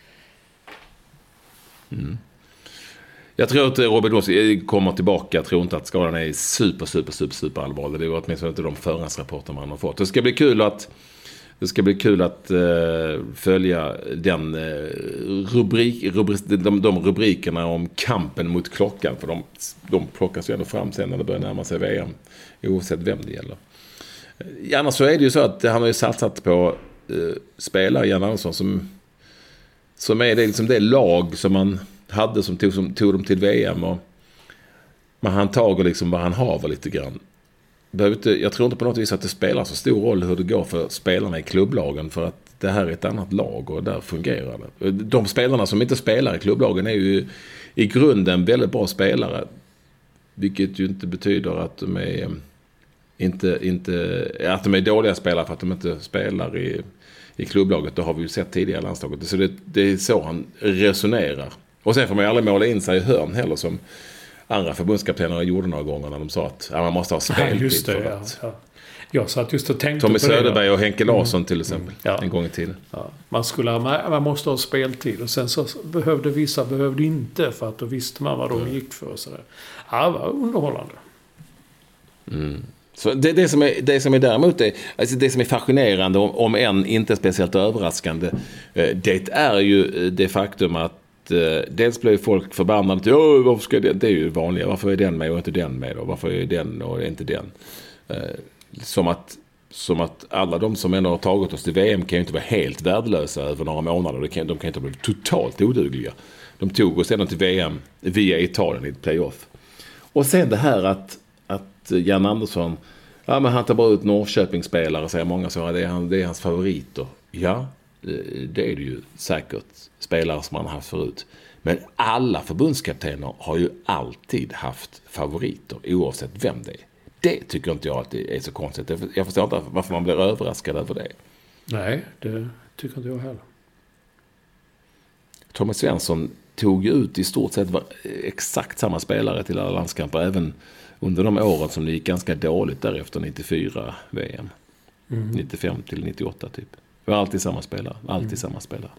Mm. Jag tror att Robert Olsen kommer tillbaka. Jag tror inte att skadan är super, super, super, super allvarlig. Det var åtminstone inte de förhandsrapporter man har fått. Det ska bli kul att, det ska bli kul att uh, följa den uh, rubrik, rubrik, de, de rubrikerna om kampen mot klockan. För de, de plockas ju ändå fram sen när det börjar närma sig V M. Oavsett vem det gäller. Uh, annars så är det ju så att han har ju satsat på uh, spelare, Jan Andersson, som, som är det, liksom det lag som man... hade som tog, som tog dem till V M och man han tager liksom vad han har lite grann. Inte, jag tror inte på något vis att det spelar så stor roll hur det går för spelarna i klubblagen för att det här är ett annat lag och där fungerar det. De spelarna som inte spelar i klubblagen är ju i grunden väldigt bra spelare, vilket ju inte betyder att de är inte, inte, att de är dåliga spelare för att de inte spelar i, i klubblaget. Det har vi ju sett tidigare i landslaget. Så det, det är så han resonerar. Och sen får man ju aldrig måla in sig i hörn heller som andra förbundskaptener gjorde några gånger när de sa att ja, man måste ha speltid. Just det, för att... ja, ja. Jag satt just och tänkte Tommy på Söderberg det. och Henke Larsson till exempel. Mm. Ja. En gång i tiden. Ja. Man, skulle, man måste ha speltid. Och sen så behövde vissa behövde inte för att då visste man vad de mm. gick för. Så där. Ja, det var underhållande. Mm. Så det, det, som är, det som är däremot är, alltså det som är fascinerande om, om än inte speciellt överraskande, det är ju det faktum att dels blir folk förbannade till oh, varför ska det, det är ju vanliga, varför är den med och inte den med och varför är den och inte den som att, som att alla de som ändå har tagit oss till V M kan ju inte vara helt värdelösa över några månader, de kan, de kan inte bli totalt odugliga. De tog oss ändå till V M via Italien i ett playoff. Och sen det här att, att Jan Andersson, ja men han tar bara ut Norrköpingsspelare, säger många, så det är, han, det är hans favoriter. Ja, det är det ju säkert, spelare som man har haft förut. Men alla förbundskaptener har ju alltid haft favoriter, oavsett vem det är. Det tycker inte jag att det är så konstigt. Jag förstår inte varför man blir överraskad över det. Nej, det tycker inte jag heller. Thomas Svensson tog ut i stort sett exakt samma spelare till alla landskamper, även under de åren som det gick ganska dåligt därefter, nittiofyra V M. Mm. nittiofem till nittioåtta typ. Det var alltid samma spelare. Alltid mm. samma spelare.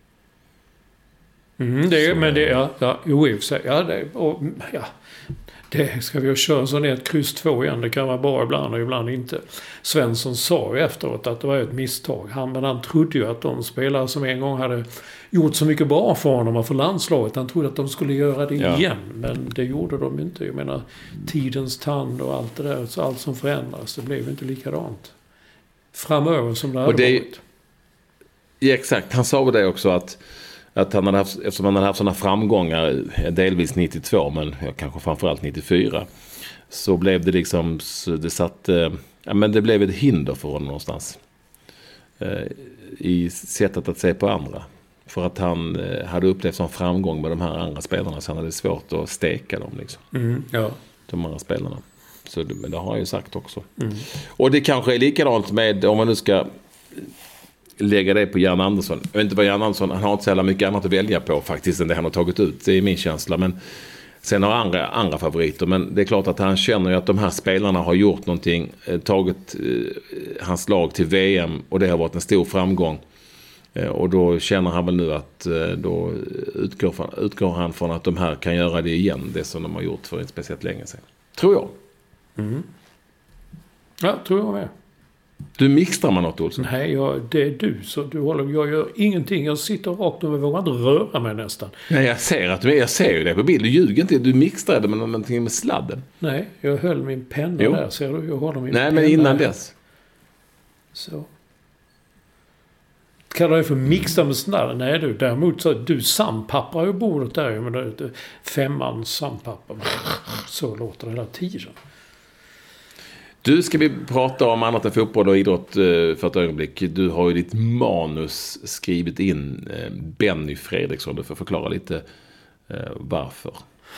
Mm, det är, men det är... Ja, jo, i och för sig. Ja, det, och, ja, det ska vi ju köra så ner ett kryss två igen. Det kan vara bra ibland och ibland inte. Svensson sa ju efteråt att det var ett misstag. Han, men han trodde ju att de spelare som en gång hade gjort så mycket bra för honom och för landslaget, han trodde att de skulle göra det ja. igen. Men det gjorde de inte. Jag menar, tidens tand och allt det där. Så allt som förändras, det blev inte likadant framöver som det hade och det, varit. Ja, exakt. Han sa det också att att han hade haft, eftersom han hade haft sådana framgångar delvis nittiotvå men kanske framförallt nittiofyra, så blev det liksom så det satt, ja, men det blev ett hinder för honom någonstans eh, i sättet att se på andra, för att han eh, hade upplevt som framgång med de här andra spelarna, så han hade svårt att steka dem liksom. Mm, ja. De andra spelarna. Så det, men det har han ju sagt också. Mm. Och det kanske är likadant med, om man nu ska lägga det på Jan Andersson. Jag vet inte vad Jan Andersson, han har inte så jävla mycket annat att välja på faktiskt än det han har tagit ut. Det är min känsla. Men sen har andra, andra favoriter. Men det är klart att han känner ju att de här spelarna har gjort någonting. Tagit eh, hans lag till V M. Och det har varit en stor framgång. Eh, och då känner han väl nu att eh, då utgår, från, utgår han från att de här kan göra det igen. Det som de har gjort för ett speciellt länge sedan. Tror jag. Mm. Ja, tror jag med. Du mixtrar man något, Olsson? Nej, jag, det är du. Så du håller, jag gör ingenting. Jag sitter rakt och vågar inte röra mig nästan. Nej, jag ser, att du, jag ser ju det på bild. Du ljuger inte. Du mixtrade med någonting med sladden. Nej, jag höll min penna jo. där. Ser du? Jag håller min Nej, penna men innan där. dess. Så. Kallar det för mixtra med sladden? Nej, du. Däremot så du sandpapprar ju bordet där. Men det är femman sandpapper. Så låter det hela tiden. Du, ska vi prata om annat än fotboll och idrott för ett ögonblick. Du har ju ditt manus skrivit in Benny Fredriksson. Du får förklara lite varför.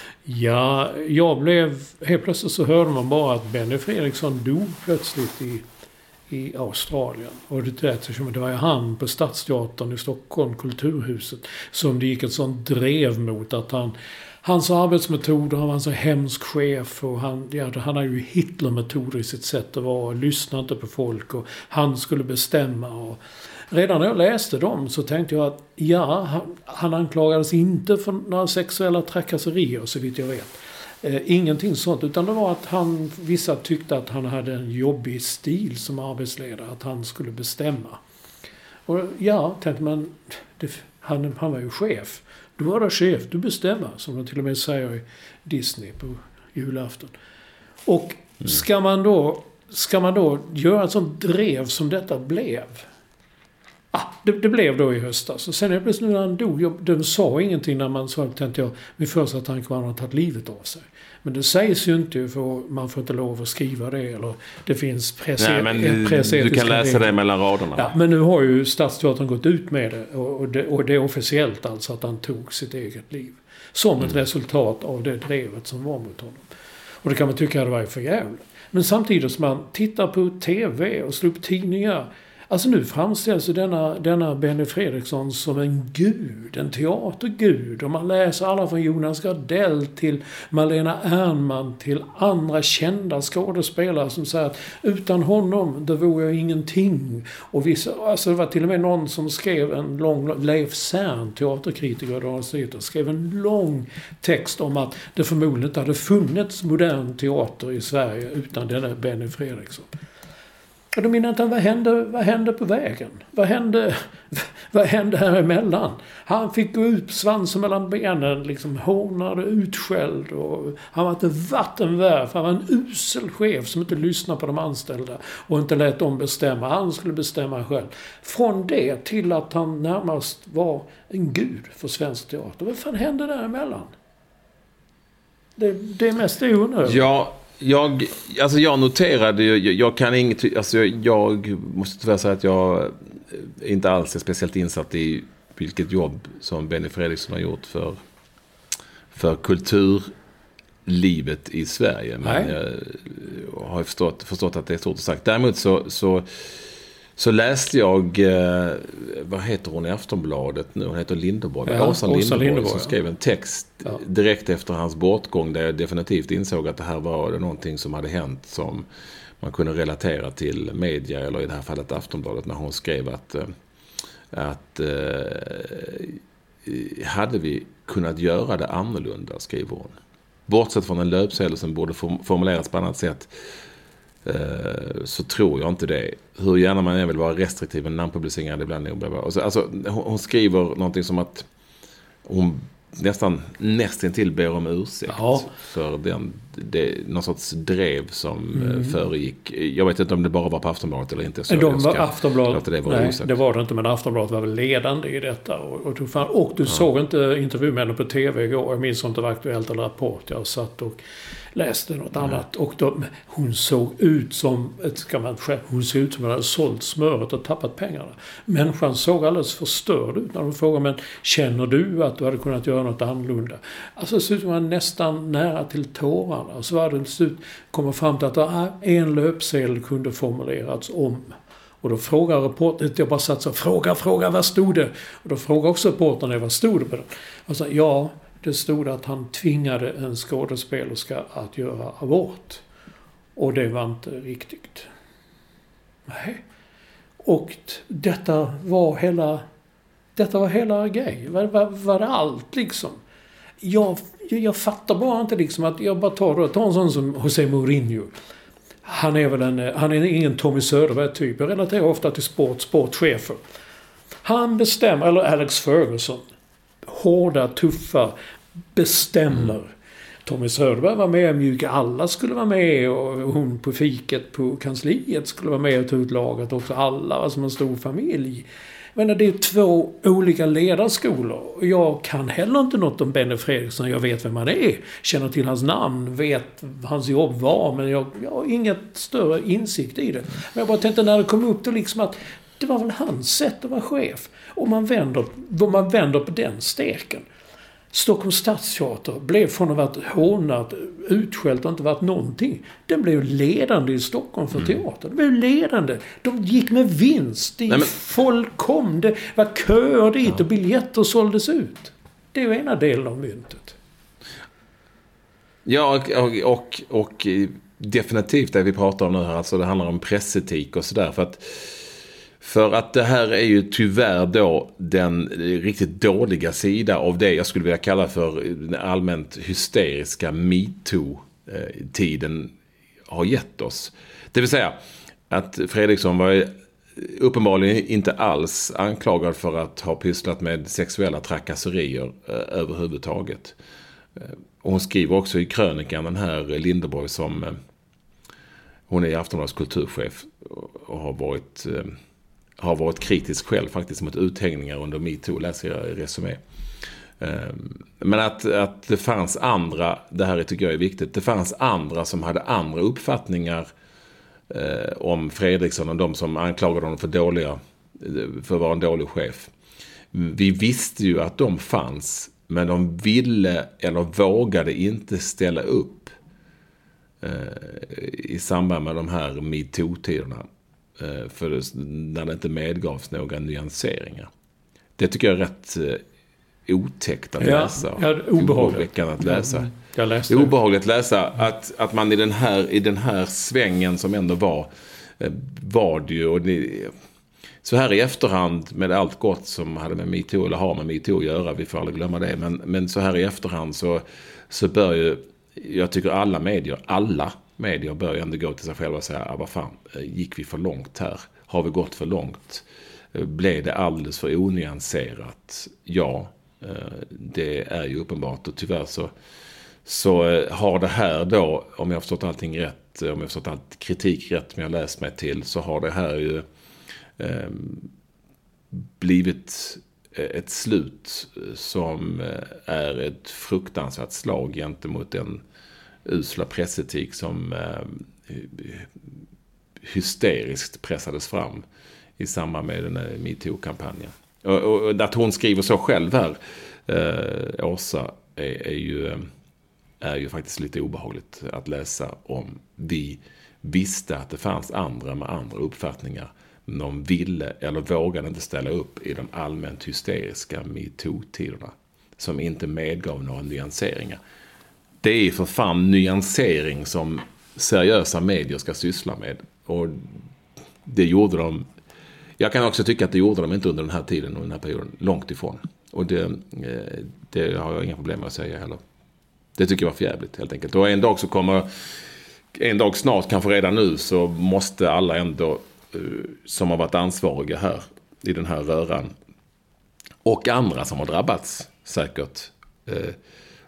Ja, jag blev... Helt plötsligt så hörde man bara att Benny Fredriksson dog plötsligt i, i Australien. Och det, det var ju han på Stadsteatern i Stockholm, Kulturhuset, som det gick ett sånt drev mot att han... Hans arbetsmetoder, han var en så hemsk chef och han, ja, han har ju Hitlermetoder i sitt sätt att vara, lyssna inte på folk och han skulle bestämma. Och redan när jag läste dem så tänkte jag att ja, han, han anklagades inte för några sexuella trakasserier så vitt jag vet. Eh, ingenting sånt, utan det var att han, vissa tyckte att han hade en jobbig stil som arbetsledare, att han skulle bestämma. Och ja, tänkte man, det, han, han var ju chef. Du var där chef, du bestämmer, som de till och med säger i Disney på julafton. Och ska man då, ska man då göra ett sånt drev som detta blev? Ah, det, det blev då i höstas. Och sen är det plötsligt när han dog, jag, de sa ingenting när man sa, tänkte jag, min första tanke var att han tagit livet av sig. Men det sägs ju inte, för man får inte lov att skriva det, eller det finns pressetisk. Nej, men du, du kan läsa det mellan raderna. Ja, men nu har ju Stadsteatern gått ut med det och, och det, och det är officiellt alltså att han tog sitt eget liv. Som mm. ett resultat av det drevet som var mot honom. Och det kan man tycka hade varit för jävligt. Men samtidigt som man tittar på tv och slår upp tidningar. Alltså nu framställs denna, denna Benny Fredriksson som en gud, en teatergud. Och man läser alla från Jonas Gardell till Malena Ernman till andra kända skådespelare som säger att utan honom, då vore jag ingenting. Och vissa, alltså det var till och med någon som skrev en lång, Leif Cern, teaterkritiker och skrev en lång text om att det förmodligen inte hade funnits modern teater i Sverige utan denna Benny Fredriksson. Och då menar jag inte, vad hände, vad hände på vägen? Vad hände, vad hände här emellan? Han fick gå ut svansen mellan benen, liksom hånade, utskälld. Och han var ett vattenvärv. Han var en usel chef som inte lyssnade på de anställda och inte lät dem bestämma. Han skulle bestämma själv. Från det till att han närmast var en gud för svensk teater. Vad fan hände där emellan? Det, det mest är onödigt. Ja. Jag, alltså jag noterade ju, jag, jag kan inget, alltså jag, jag måste tyvärr säga att jag inte alls är speciellt insatt i vilket jobb som Benny Fredriksson har gjort för, för kulturlivet i Sverige. Men Nej. jag har förstått, förstått att det är stort och sagt. Däremot så, så, så läste jag, vad heter hon i Aftonbladet nu? Hon heter Linderborg. Ja, Åsa Linderborg, Linderborg som skrev en text ja. direkt efter hans bortgång där jag definitivt insåg att det här var någonting som hade hänt som man kunde relatera till media, eller i det här fallet Aftonbladet, när hon skrev att, att eh, hade vi kunnat göra det annorlunda, skriver hon. Bortsett från en löpsedel som borde formuleras på annat sätt, så tror jag inte det. Hur gärna man vill vara restriktiv med namnpubliceringar ibland är hon alltså, alltså, hon skriver någonting som att hon nästan nästintill ber om ursäkt ja. för den det, någon sorts drev som mm. föregick. Jag vet inte om det bara var på Aftonbladet eller inte. Så De var Aftonbladet, det, var nej, det var det inte, men Aftonbladet var väl ledande i detta. Och, och, tog fan, och du ja. såg inte intervjumännen på tv igår. Jag minns inte det var Aktuellt eller Rapport. Jag satt och läste något mm. annat. Och då, hon såg ut som ska man, hon såg ut som hon hade sålt smöret och tappat pengarna. Människan såg alldeles förstörd ut när de frågade, men känner du att du hade kunnat göra något annorlunda? Alltså det såg ut som man nästan nära till tårarna. Och så var det till slut komma fram till att en löpsedel kunde formulerats om. Och då frågar reportern, jag bara satt så, fråga, fråga, vad stod det? Och då frågade också reportern, vad stod det på den? Och så, ja, det stod att han tvingade en skådespelerska att göra abort. Och det var inte riktigt. Nej. Och detta var hela, detta var hela grej. Var, var, var det allt liksom? Jag, jag fattar bara inte liksom att jag bara tar, tar en sån som José Mourinho. Han är väl en, han är ingen Tommy Söderberg typ. Jag relaterar ofta till sport, sportchefer. Han bestämmer, eller Alex Ferguson. Hårda, tuffa, bestämmer. Mm. Tommy Söderberg var med, mjuka alla skulle vara med och hon på fiket på kansliet skulle vara med och ta ut laget också. Alla var som en stor familj. Men det är två olika ledarskolor. Jag kan heller inte något om Benny Fredriksson. Jag vet vem han är. Känner till hans namn. Vet hans jobb var. Men jag, jag har inget större insikt i det. Men jag bara tänkte när det kom upp då liksom att det var väl hans sätt att vara chef. Och man vänder, man vänder på den steken. Stockholms stadsteater blev från att ha varit hånat, utskällt och inte varit någonting. Den blev ledande i Stockholm för teater. Den blev ledande. De gick med vinst. Det Nej, men... Folk kom. Det var köer dit ja. och biljetter såldes ut. Det är ju ena delen av myntet. Ja, och, och, och definitivt det vi pratar om nu här. Alltså det handlar om pressetik och sådär. För att För att det här är ju tyvärr då den riktigt dåliga sida av det jag skulle vilja kalla för den allmänt hysteriska MeToo-tiden har gett oss. Det vill säga att Fredriksson var uppenbarligen inte alls anklagad för att ha pysslat med sexuella trakasserier överhuvudtaget. Och hon skriver också i krönikan, den här Linderborg som hon är Aftonbladets kulturchef och har varit... har varit kritisk själv faktiskt mot uthängningar under MeToo, läser jag i Resumé. Men att, att det fanns andra, det här tycker jag är viktigt, det fanns andra som hade andra uppfattningar eh, om Fredriksson och de som anklagade honom för dåliga, för att vara en dålig chef. Vi visste ju att de fanns, men de ville eller vågade inte ställa upp eh, i samband med de här MeToo-tiderna. För när det inte medgavs några nyanseringar. Det tycker jag är rätt eh, otäckt att ja, läsa. Ja, obehagligt att läsa. Mm, jag läste. Det är obehagligt att läsa att, att man i den, här, i den här svängen som ändå var eh, var det ju, och det, så här i efterhand med allt gott som hade med MeToo eller har med MeToo att göra, vi får aldrig glömma det, men, men så här i efterhand så, så bör ju, jag tycker alla medier, alla medier bör ju ändå gå till sig själva och säga, ah, vad fan, gick vi för långt här? Har vi gått för långt? Blev det alldeles för onyanserat? Ja, det är ju uppenbart, och tyvärr så, så har det här då, om jag har förstått allting rätt, om jag har förstått allt kritik rätt som jag läst mig till, så har det här ju eh, blivit ett slut som är ett fruktansvärt slag gentemot den usla pressetik som eh, hysteriskt pressades fram i samband med den här MeToo-kampanjen. Och, och att hon skriver så själv här, eh, Åsa, är, är, ju, är ju faktiskt lite obehagligt att läsa om. Vi visste att det fanns andra med andra uppfattningar, men de ville eller vågade inte ställa upp i de allmänt hysteriska MeToo-tiderna som inte medgav några nyanseringar. Det är för fan nyansering som seriösa medier ska syssla med. Och det gjorde de. Jag kan också tycka att det gjorde de inte under den här tiden och den här perioden. Långt ifrån. Och det, det har jag inga problem med att säga heller. Det tycker jag var förjävligt helt enkelt. Och en dag så kommer, en dag snart, kanske redan nu, så måste alla ändå som har varit ansvariga här i den här röran och andra som har drabbats säkert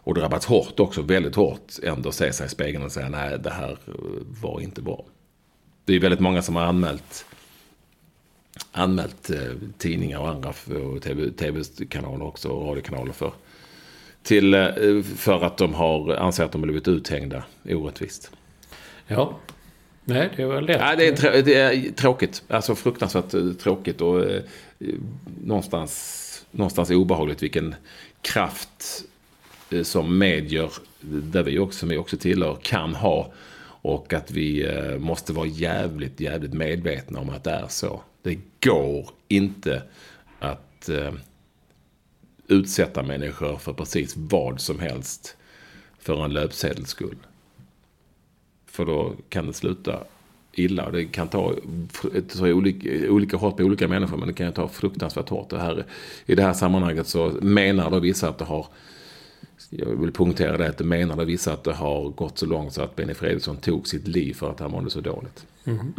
och drabbats hårt också, väldigt hårt, ändå se sig i spegeln och säga nej, det här var inte bra. Det är väldigt många som har anmält anmält eh, tidningar och andra och TV, tv-kanaler också och radiokanaler för, till, eh, för att de har anser att de har blivit uthängda orättvist. Ja, nej, det var lätt. Ja, det, är trå- det är tråkigt, alltså fruktansvärt eh, tråkigt och eh, någonstans, någonstans obehagligt vilken kraft eh, som medier, där vi också, som vi också tillhör, kan ha, och att vi eh, måste vara jävligt, jävligt medvetna om att det är så. Det går inte att eh, utsätta människor för precis vad som helst för en löpsedels skull. För då kan det sluta illa. Det kan ta så olika, olika hårt på olika människor, men det kan ta fruktansvärt hårt. Det här, i det här sammanhanget så menar då vissa att det har, jag vill punktera det, att det menar då vissa att det har gått så långt så att Benny Fredriksson tog sitt liv för att han mådde så dåligt. Mm.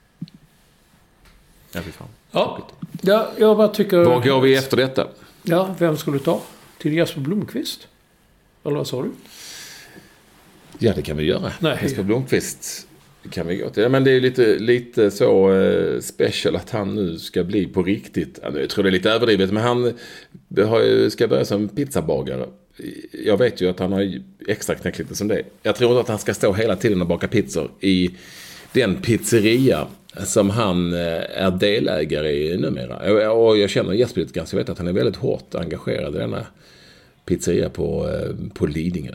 Ja, fy fan. Ja, ja, jag bara tycker... Var går vi efter detta? Ja, vem skulle du ta? Till Jesper Blomqvist? Eller vad sa du? Ja, det kan vi göra. Nej. Jesper Blomqvist kan vi gå till. Ja, men det är lite, lite så uh, special att han nu ska bli på riktigt. Jag tror det är lite överdrivet, men han har, ska börja som pizzabagare. Jag vet ju att han har extra knäckt lite som det. Jag tror inte att han ska stå hela tiden och baka pizzor i den pizzeria som han är delägare i numera. Och jag känner Jesper lite grann, så jag vet att han är väldigt hårt engagerad i denna pizzeria på, på Lidingö.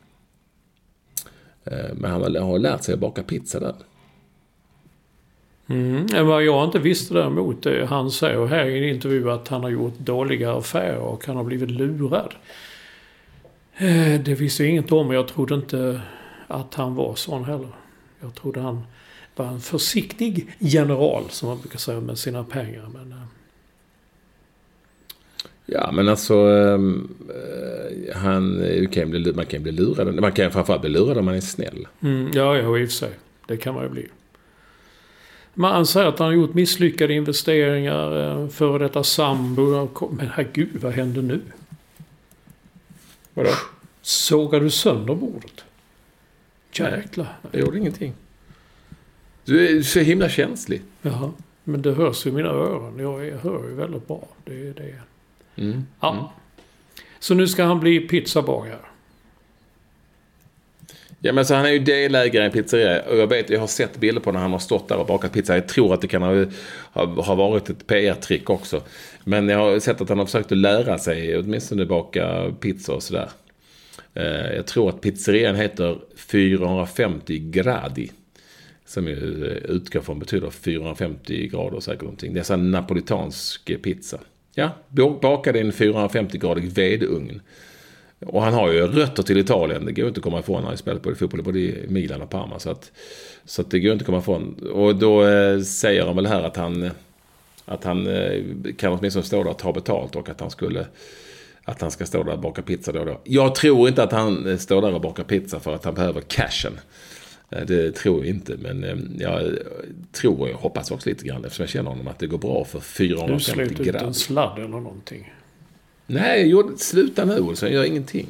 Men han har lärt sig att baka pizza där. Mm, vad jag inte visste däremot, han säger här i en intervju att han har gjort dåliga affärer och han har blivit lurad. Det visste jag inget om, och jag trodde inte att han var sån heller. Jag trodde han var en försiktig general, som man brukar säga, med sina pengar. Men, ja, men alltså äh, han kan bli, man kan bli lurad. Man kan framförallt bli lurad om man är snäll. Mm, ja, ja, i och för sig. Det kan man ju bli. Man säger att han har gjort misslyckade investeringar för detta sambo. Men herregud, vad händer nu? Vadå? Sågar du sönder bordet? Jäklar. Jag gjorde ingenting. Du är så himla känslig. Jaha, men det hörs i mina öron. Jag hör ju väldigt bra. Det är det. Mm. Ja. Mm. Så nu ska han bli pizzabagare. Ja, men så han är ju delägare i en pizzeria. Och jag vet, jag har sett bilder på när han har stått där och bakat pizza. Jag tror att det kan ha, ha, ha varit ett P R-trick också. Men jag har sett att han har försökt att lära sig åtminstone baka pizza och sådär. Eh, jag tror att pizzerian heter fyrahundrafemtio gradi. Som ju utgår från betyder fyrahundrafemtio grader säkert någonting. Det är så en napolitansk pizza. Ja, bakade i en fyrahundrafemtio-gradig vedugn. Och han har ju rötter till Italien. Det går inte att komma ifrån när han spelat både fotboll både i Milan och Parma. Så, att, så att det går inte att komma ifrån. Och då eh, säger han väl här att han, att han eh, kan åtminstone stå där och ta betalt. Och att han skulle... Att han ska stå där och baka pizza då och då. Jag tror inte att han står där och bakar pizza för att han behöver cashen. Det tror jag inte, men jag tror och jag hoppas också lite grann, eftersom jag känner honom, att det går bra för fyrahundrafemtio gram. Du slet ut en sladd eller någonting. Nej, jag gjorde, sluta nu, så jag gör ingenting.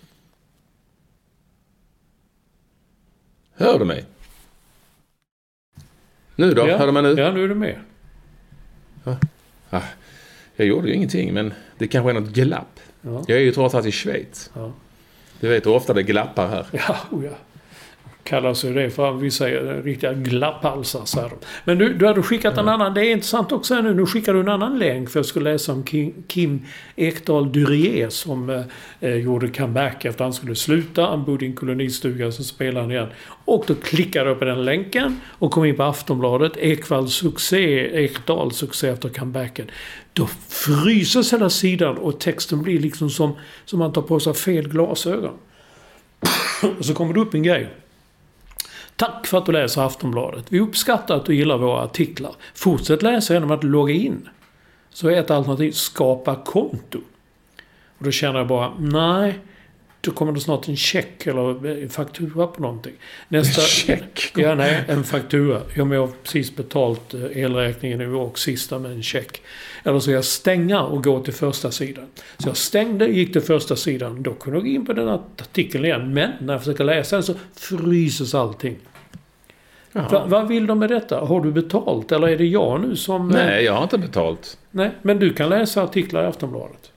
Hör du mig? Nu då? Ja, hör du mig nu? Ja, nu är du med. Ja. Ah, jag gjorde ju ingenting, men det kanske är något glapp. Ja. Jag är ju trots allt i Schweiz. Ja. Du vet hur ofta det glappar här. Ja, oh ja. Kallas ju det för vissa riktiga glapphalsar, så här. Men du, du hade skickat en annan, det är intressant också nu, nu skickar du en annan länk för jag skulle läsa om Kim, Kim Ekdahl Durier som eh, gjorde comeback efter han skulle sluta. Han bodde i en kolonistuga, så spelade han igen. Och då klickade jag på den länken och kom in på Aftonbladet. Ekvalls succé, Ekdahls succé efter comebacken. Då fryses hela sidan och texten blir liksom som, som man tar på sig fel glasögon. Och så kommer det upp en grej. Tack för att du läser Aftonbladet. Vi uppskattar att du gillar våra artiklar. Fortsätt läsa genom att logga in. Så är ett alternativ skapa konto. Och då känner jag bara, nej, då kommer det snart en check eller en faktura på någonting. Nästa, en check? Ja, nej, en faktura. Ja, men jag har precis betalt elräkningen i York sista med en check. Eller så jag stänga och gå till första sidan. Så jag stängde, gick till första sidan. Då kunde jag gå in på den här artikeln igen. Men när jag försöker läsa den så fryses allting. Va, vad vill de med detta? Har du betalt? Eller är det jag nu som... Nej, jag har inte betalt. Nej, men du kan läsa artiklar i Aftonbladet.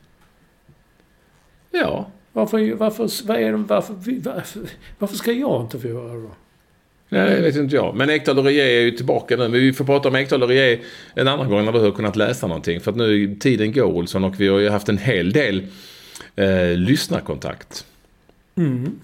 Ja. Varför, varför, vad är de, varför, varför, varför ska jag inte få göra det då? Nej, det vet inte jag. Men Ekdal och Rie är ju tillbaka nu. Men vi får prata om Ekdal och Rie en annan gång när du har kunnat läsa någonting. För att nu tiden går, Olsson, och vi har ju haft en hel del eh, lyssnarkontakt. Mm.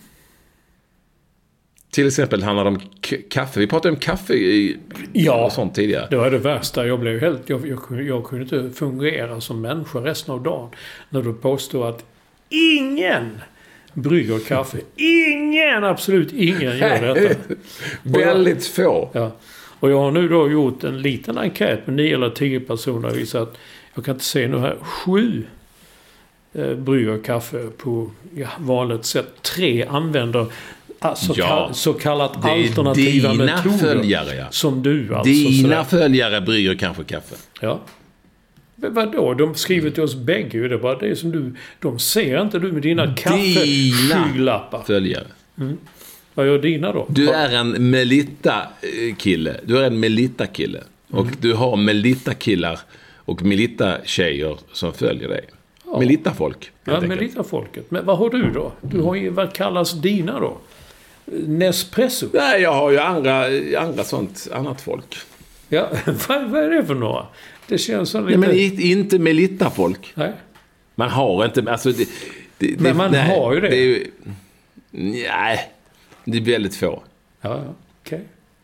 Till exempel handlar det om k- kaffe. Vi pratade om kaffe i, ja, och sånt tidigare. Det var det värsta. Jag blev helt... Jag, jag, jag kunde inte fungera som människa resten av dagen. När du påstår att ingen brygger kaffe. Ingen, absolut ingen gör detta. Väldigt få. Ja. Och jag har nu då gjort en liten enkät med nio eller tio personer och visat att jag kan inte se nu här sju eh, brygger kaffe på ja, vanligt sätt. Tre använder så, ja, kall, så kallat alternativa dina metoder. Följare, ja. Som du alltså. Dina sådär. följare brygger kanske kaffe. Ja. Men vadå? De skriver till oss bägge. Det är bara det som du... De ser inte du med dina kaffeskylappar. Följare. Mm. Vad gör dina då? Du är en Melita-kille. Du är en Melita-kille. Och mm. du har Melita-killar och Melita-tjejer som följer dig. Ja. Melita-folk. Ja, Melita-folket. Men vad har du då? Du har ju, vad kallas dina då? Nespresso? Nej, jag har ju andra, andra sånt, annat folk. Ja, vad, vad är det för några? Det känns som lite... Nej, men inte Melita-folk. Nej. Man har inte... Alltså, det, det, men man nej, har ju det. det är ju, nej, det är väldigt få. Ja, ja. Okej. Okay.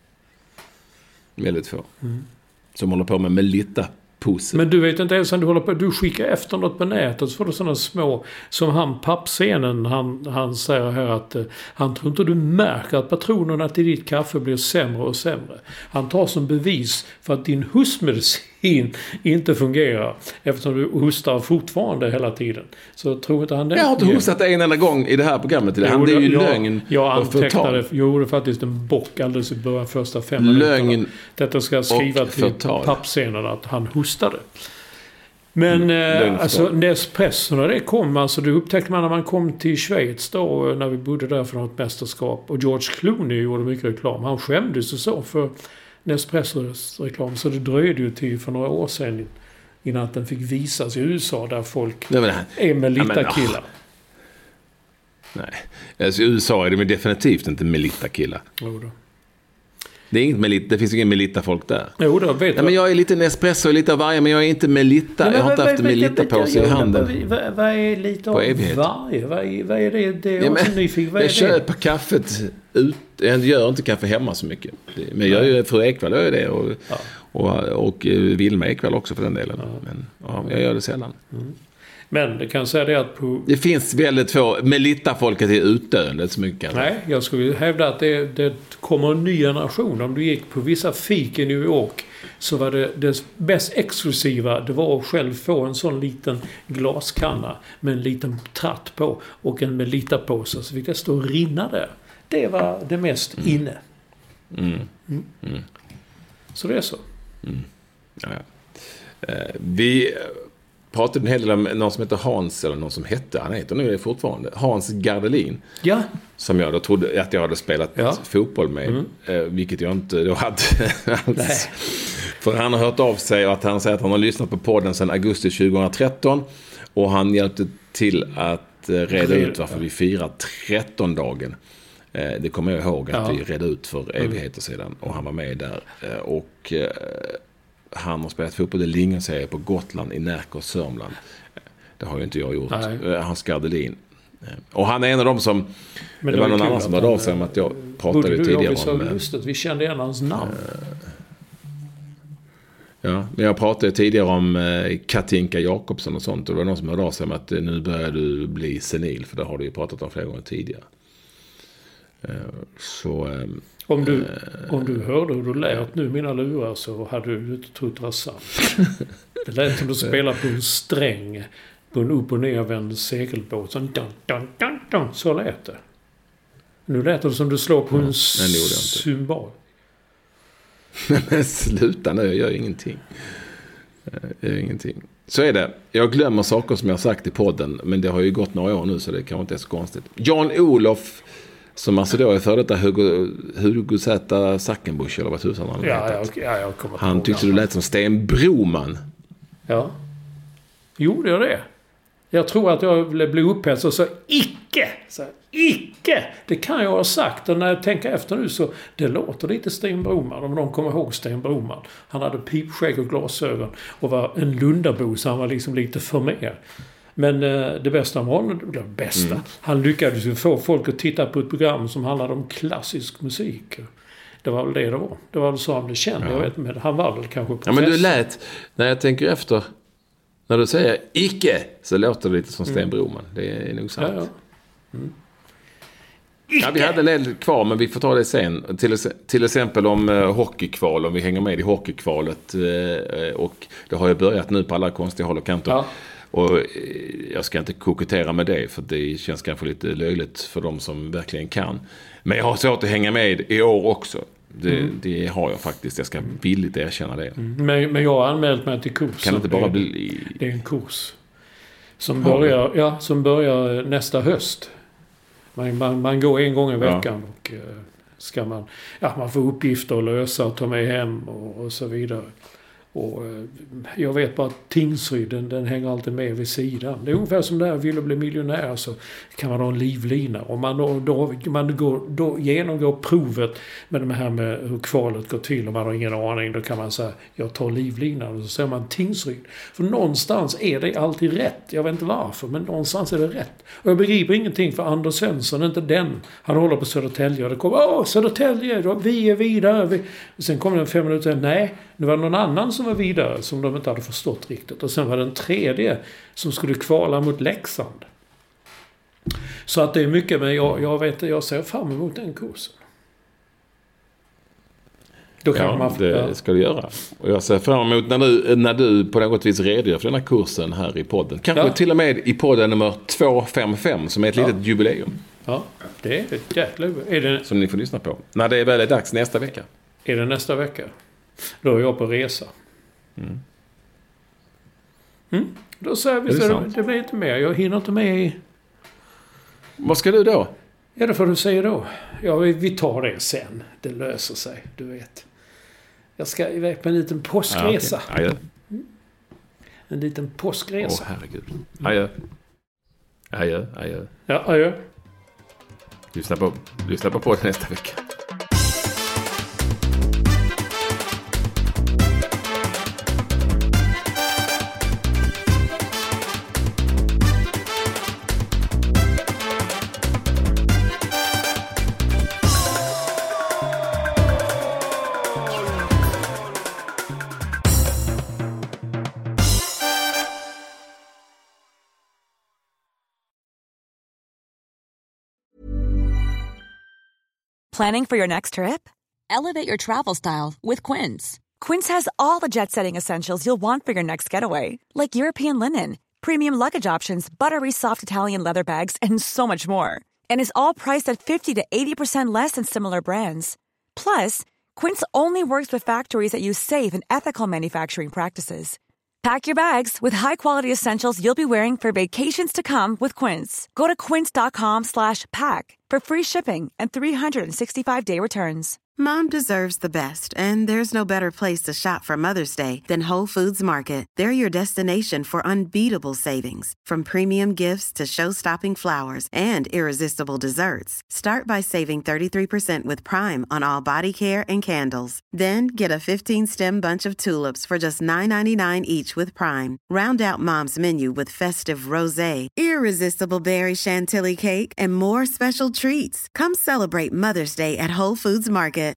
Väldigt få. Mm. Som håller på med Melita. Pusen. Men du vet inte ens om du håller på. Du skickar efter något på nätet. Så får du sådana små. Som han pappscenen. Han, han säger här att. Uh, han tror inte du märker att patronerna till ditt kaffe blir sämre och sämre. Han tar som bevis. För att din hustmedicin inte fungerar. Eftersom du hostar fortfarande hela tiden. Så tror inte han det. Jag har inte hostat en enda gång i det här programmet. Det, han, det är ju jag, lögn. Jag antecknade. Jag gjorde faktiskt en bock alldeles i början första fem minuterna. Detta ska jag skriva till pappscenen att han hostade. Men mm, eh, alltså Nespresso när det kom, alltså det upptäckte man när man kom till Schweiz då, när vi bodde där för något mästerskap. Och George Clooney gjorde mycket reklam. Han skämdes och så för Nespressos reklam. Så det dröjde ju till för några år sedan innan den fick visas i U S A där folk Nej, men, är Melita-killar. Nej, alltså, i U S A är det definitivt inte Melita-killar. Jo då. Det, är inget Melita, det finns ingen Melita-folk där. Jo, då vet Nej, men jag är lite Nespresso och lite av varje, men jag är inte Melita. Nej, jag har inte haft en Melita på sig i handen. Vad, vad är lite av varje? Vad är, vad är det? det är ja, men, nyfiken. Vad är jag det? Köper kaffet ut. Jag gör inte kaffe hemma så mycket. Men jag gör ju fru Ekvall gör det. Och, ja. och, och, och Vilma Ekvall också för den delen. Ja. Men ja, jag gör det sällan. Mm. Men det kan säga det att på... Det finns väldigt få... Melita-folket är utdöende så mycket. Nej, jag skulle hävda att det, det kommer en ny generation. Om du gick på vissa fik i New York så var det det mest exklusiva. Det var att själv få en sån liten glaskanna med en liten tratt på och en Melita-påse. Så fick det stå och rinna där. Det var det mest mm. inne. Mm. Mm. Mm. Så det är så. Mm. Ja, ja. Eh, vi... pratade en hel del om någon som heter Hans, eller någon som hette, han heter nu det fortfarande, Hans Gardelin. Ja. Som jag då trodde att jag hade spelat ja. fotboll med, mm. eh, vilket jag inte då hade alls. För han har hört av sig och att han säger att han har lyssnat på podden sedan augusti tjugohundratretton och han hjälpte till att eh, reda ut varför vi firar tretton-dagen. Eh, det kommer jag ihåg att ja. vi redde ut för evigheter sedan och han var med där. Eh, och... Eh, han har spelat fotboll i Lingenserie på Gotland i Närke och Sörmland. Det har ju inte jag gjort. Nej. Hans Gardelin. Och han är en av dem som... Men det, det var någon annan som hörde av sig om att jag pratade du, tidigare om... Så lustigt. Vi kände igen hans namn. Ja, men jag pratade tidigare om Katinka Jakobsson och sånt. Och det var någon som hörde av sig om att nu börjar du bli senil. För det har du ju pratat om flera gånger tidigare. Så... Om du, om du hörde hur du lät nu mina lurar så hade du inte trott det var sant. Det lät som du spelar på en sträng på en upp- och nervänd segelbåt. Så, dun, dun, dun, dun, så lät det. Nu lät det som du slår på ja, en cymbal. Men sluta nu, jag gör ingenting. Jag gör ingenting. Så är det. Jag glömmer saker som jag har sagt i podden, men det har ju gått några år nu så det kanske inte är så konstigt. Jan-Olof, som alltså då är för detta Hugo, Hugo Z. Sackenbusch, eller vad tusan han ja, hetat. ja, ja, jag kommer Han ihåg tyckte du lät som Sten Broman. Ja. Gjorde jag det? Jag tror att jag blev upphetsad och sa icke! Så, icke! Det kan jag ha sagt. Och när jag tänker efter nu så det låter lite Sten Broman. Om någon kommer ihåg Sten Broman. Han hade pipskägg och glasögon och var en Lundabo, så han var liksom lite för mer. Men eh, det bästa med honom, det bästa, mm. han lyckades ju få folk att titta på ett program som handlade om klassisk musik. Det var väl det det var. Det var väl så han blev känd. Ja. Jag vet, men han var väl kanske professor. Ja, men du lät, när jag tänker efter, när du säger icke, så låter det lite som Sten Broman. Det är nog sant. Ja, ja. Mm. Ja, vi hade en del kvar, men vi får ta det sen. Till, till exempel om uh, hockeykval, om vi hänger med i hockeykvalet. Uh, och det har ju börjat nu på alla konstiga håll och kanter. Ja. Och uh, jag ska inte kokettera med det, för det känns kanske lite löjligt för de som verkligen kan. Men jag har svårt att hänga med i år också. Det, mm. det har jag faktiskt. Jag ska villigt erkänna det. Mm. Men, men jag har anmält mig till kursen. Kan det inte bara det, bli... Det är en kurs som börjar, ja, som börjar nästa höst. Man, man, man går en gång i veckan ja. och uh, ska man, ja, man får uppgifter att lösa och ta med hem och, och så vidare. Och uh, jag vet bara att Tingsryd, den, den hänger alltid med vid sidan. Det är ungefär som där vill bli miljonär, så kan man ha en livlina. Och man, då, då, man går, då genomgår provet med det här med hur kvalet går till och man har ingen aning. Då kan man säga, jag tar livlinan och så säger man Tingsryd. För någonstans är det alltid rätt. Jag vet inte varför, men någonstans är det rätt. Och jag begriper ingenting, för Anders Svensson är inte den. Han håller på Södertälje och det kommer, åh Södertälje, då, vi är vidare. Vi. Sen kommer det en fem minuter, nej, nu var det någon annan som var vidare som de inte hade förstått riktigt. Och sen var det en tredje som skulle kvala mot Leksand. Så att det är mycket, men jag, jag vet, jag ser fram emot den kursen. Då kan ja, man, det ja. ska du göra. Och jag ser fram emot när du, när du på något vis redogör för den här kursen här i podden. Kanske ja. till och med i podden nummer två fem fem som är ett ja. litet jubileum. Ja, det är ett jäkla är det... som ni får lyssna på. När det är väl är dags nästa vecka. Är det nästa vecka? Då är jag på resa. Mm. Mm. Då säger vi så det, det blir inte mer. Jag hinner inte med i... Vad ska du då? Ja, det får du säga då. Ja, vi, vi tar det sen. Det löser sig, du vet. Jag ska iväg på en liten påskresa. Ja, okay. Adjö. Mm. En liten påskresa. Åh, herregud. Adjö. Adjö, adjö. Ja, adjö. Lyssna på, lyssna på podden nästa vecka. Planning for your next trip? Elevate your travel style with Quince. Quince has all the jet-setting essentials you'll want for your next getaway, like European linen, premium luggage options, buttery soft Italian leather bags, and so much more. And is all priced at fifty to eighty percent less than similar brands. Plus, Quince only works with factories that use safe and ethical manufacturing practices. Pack your bags with high-quality essentials you'll be wearing for vacations to come with Quince. Go to quince.com slash pack for free shipping and three sixty-five day returns. Mom deserves the best, and there's no better place to shop for Mother's Day than Whole Foods Market. They're your destination for unbeatable savings, from premium gifts to show-stopping flowers and irresistible desserts. Start by saving thirty-three percent with Prime on all body care and candles. Then get a fifteen-stem bunch of tulips for just nine ninety-nine each with Prime. Round out Mom's menu with festive rosé, irresistible berry chantilly cake, and more special treats. Come celebrate Mother's Day at Whole Foods Market.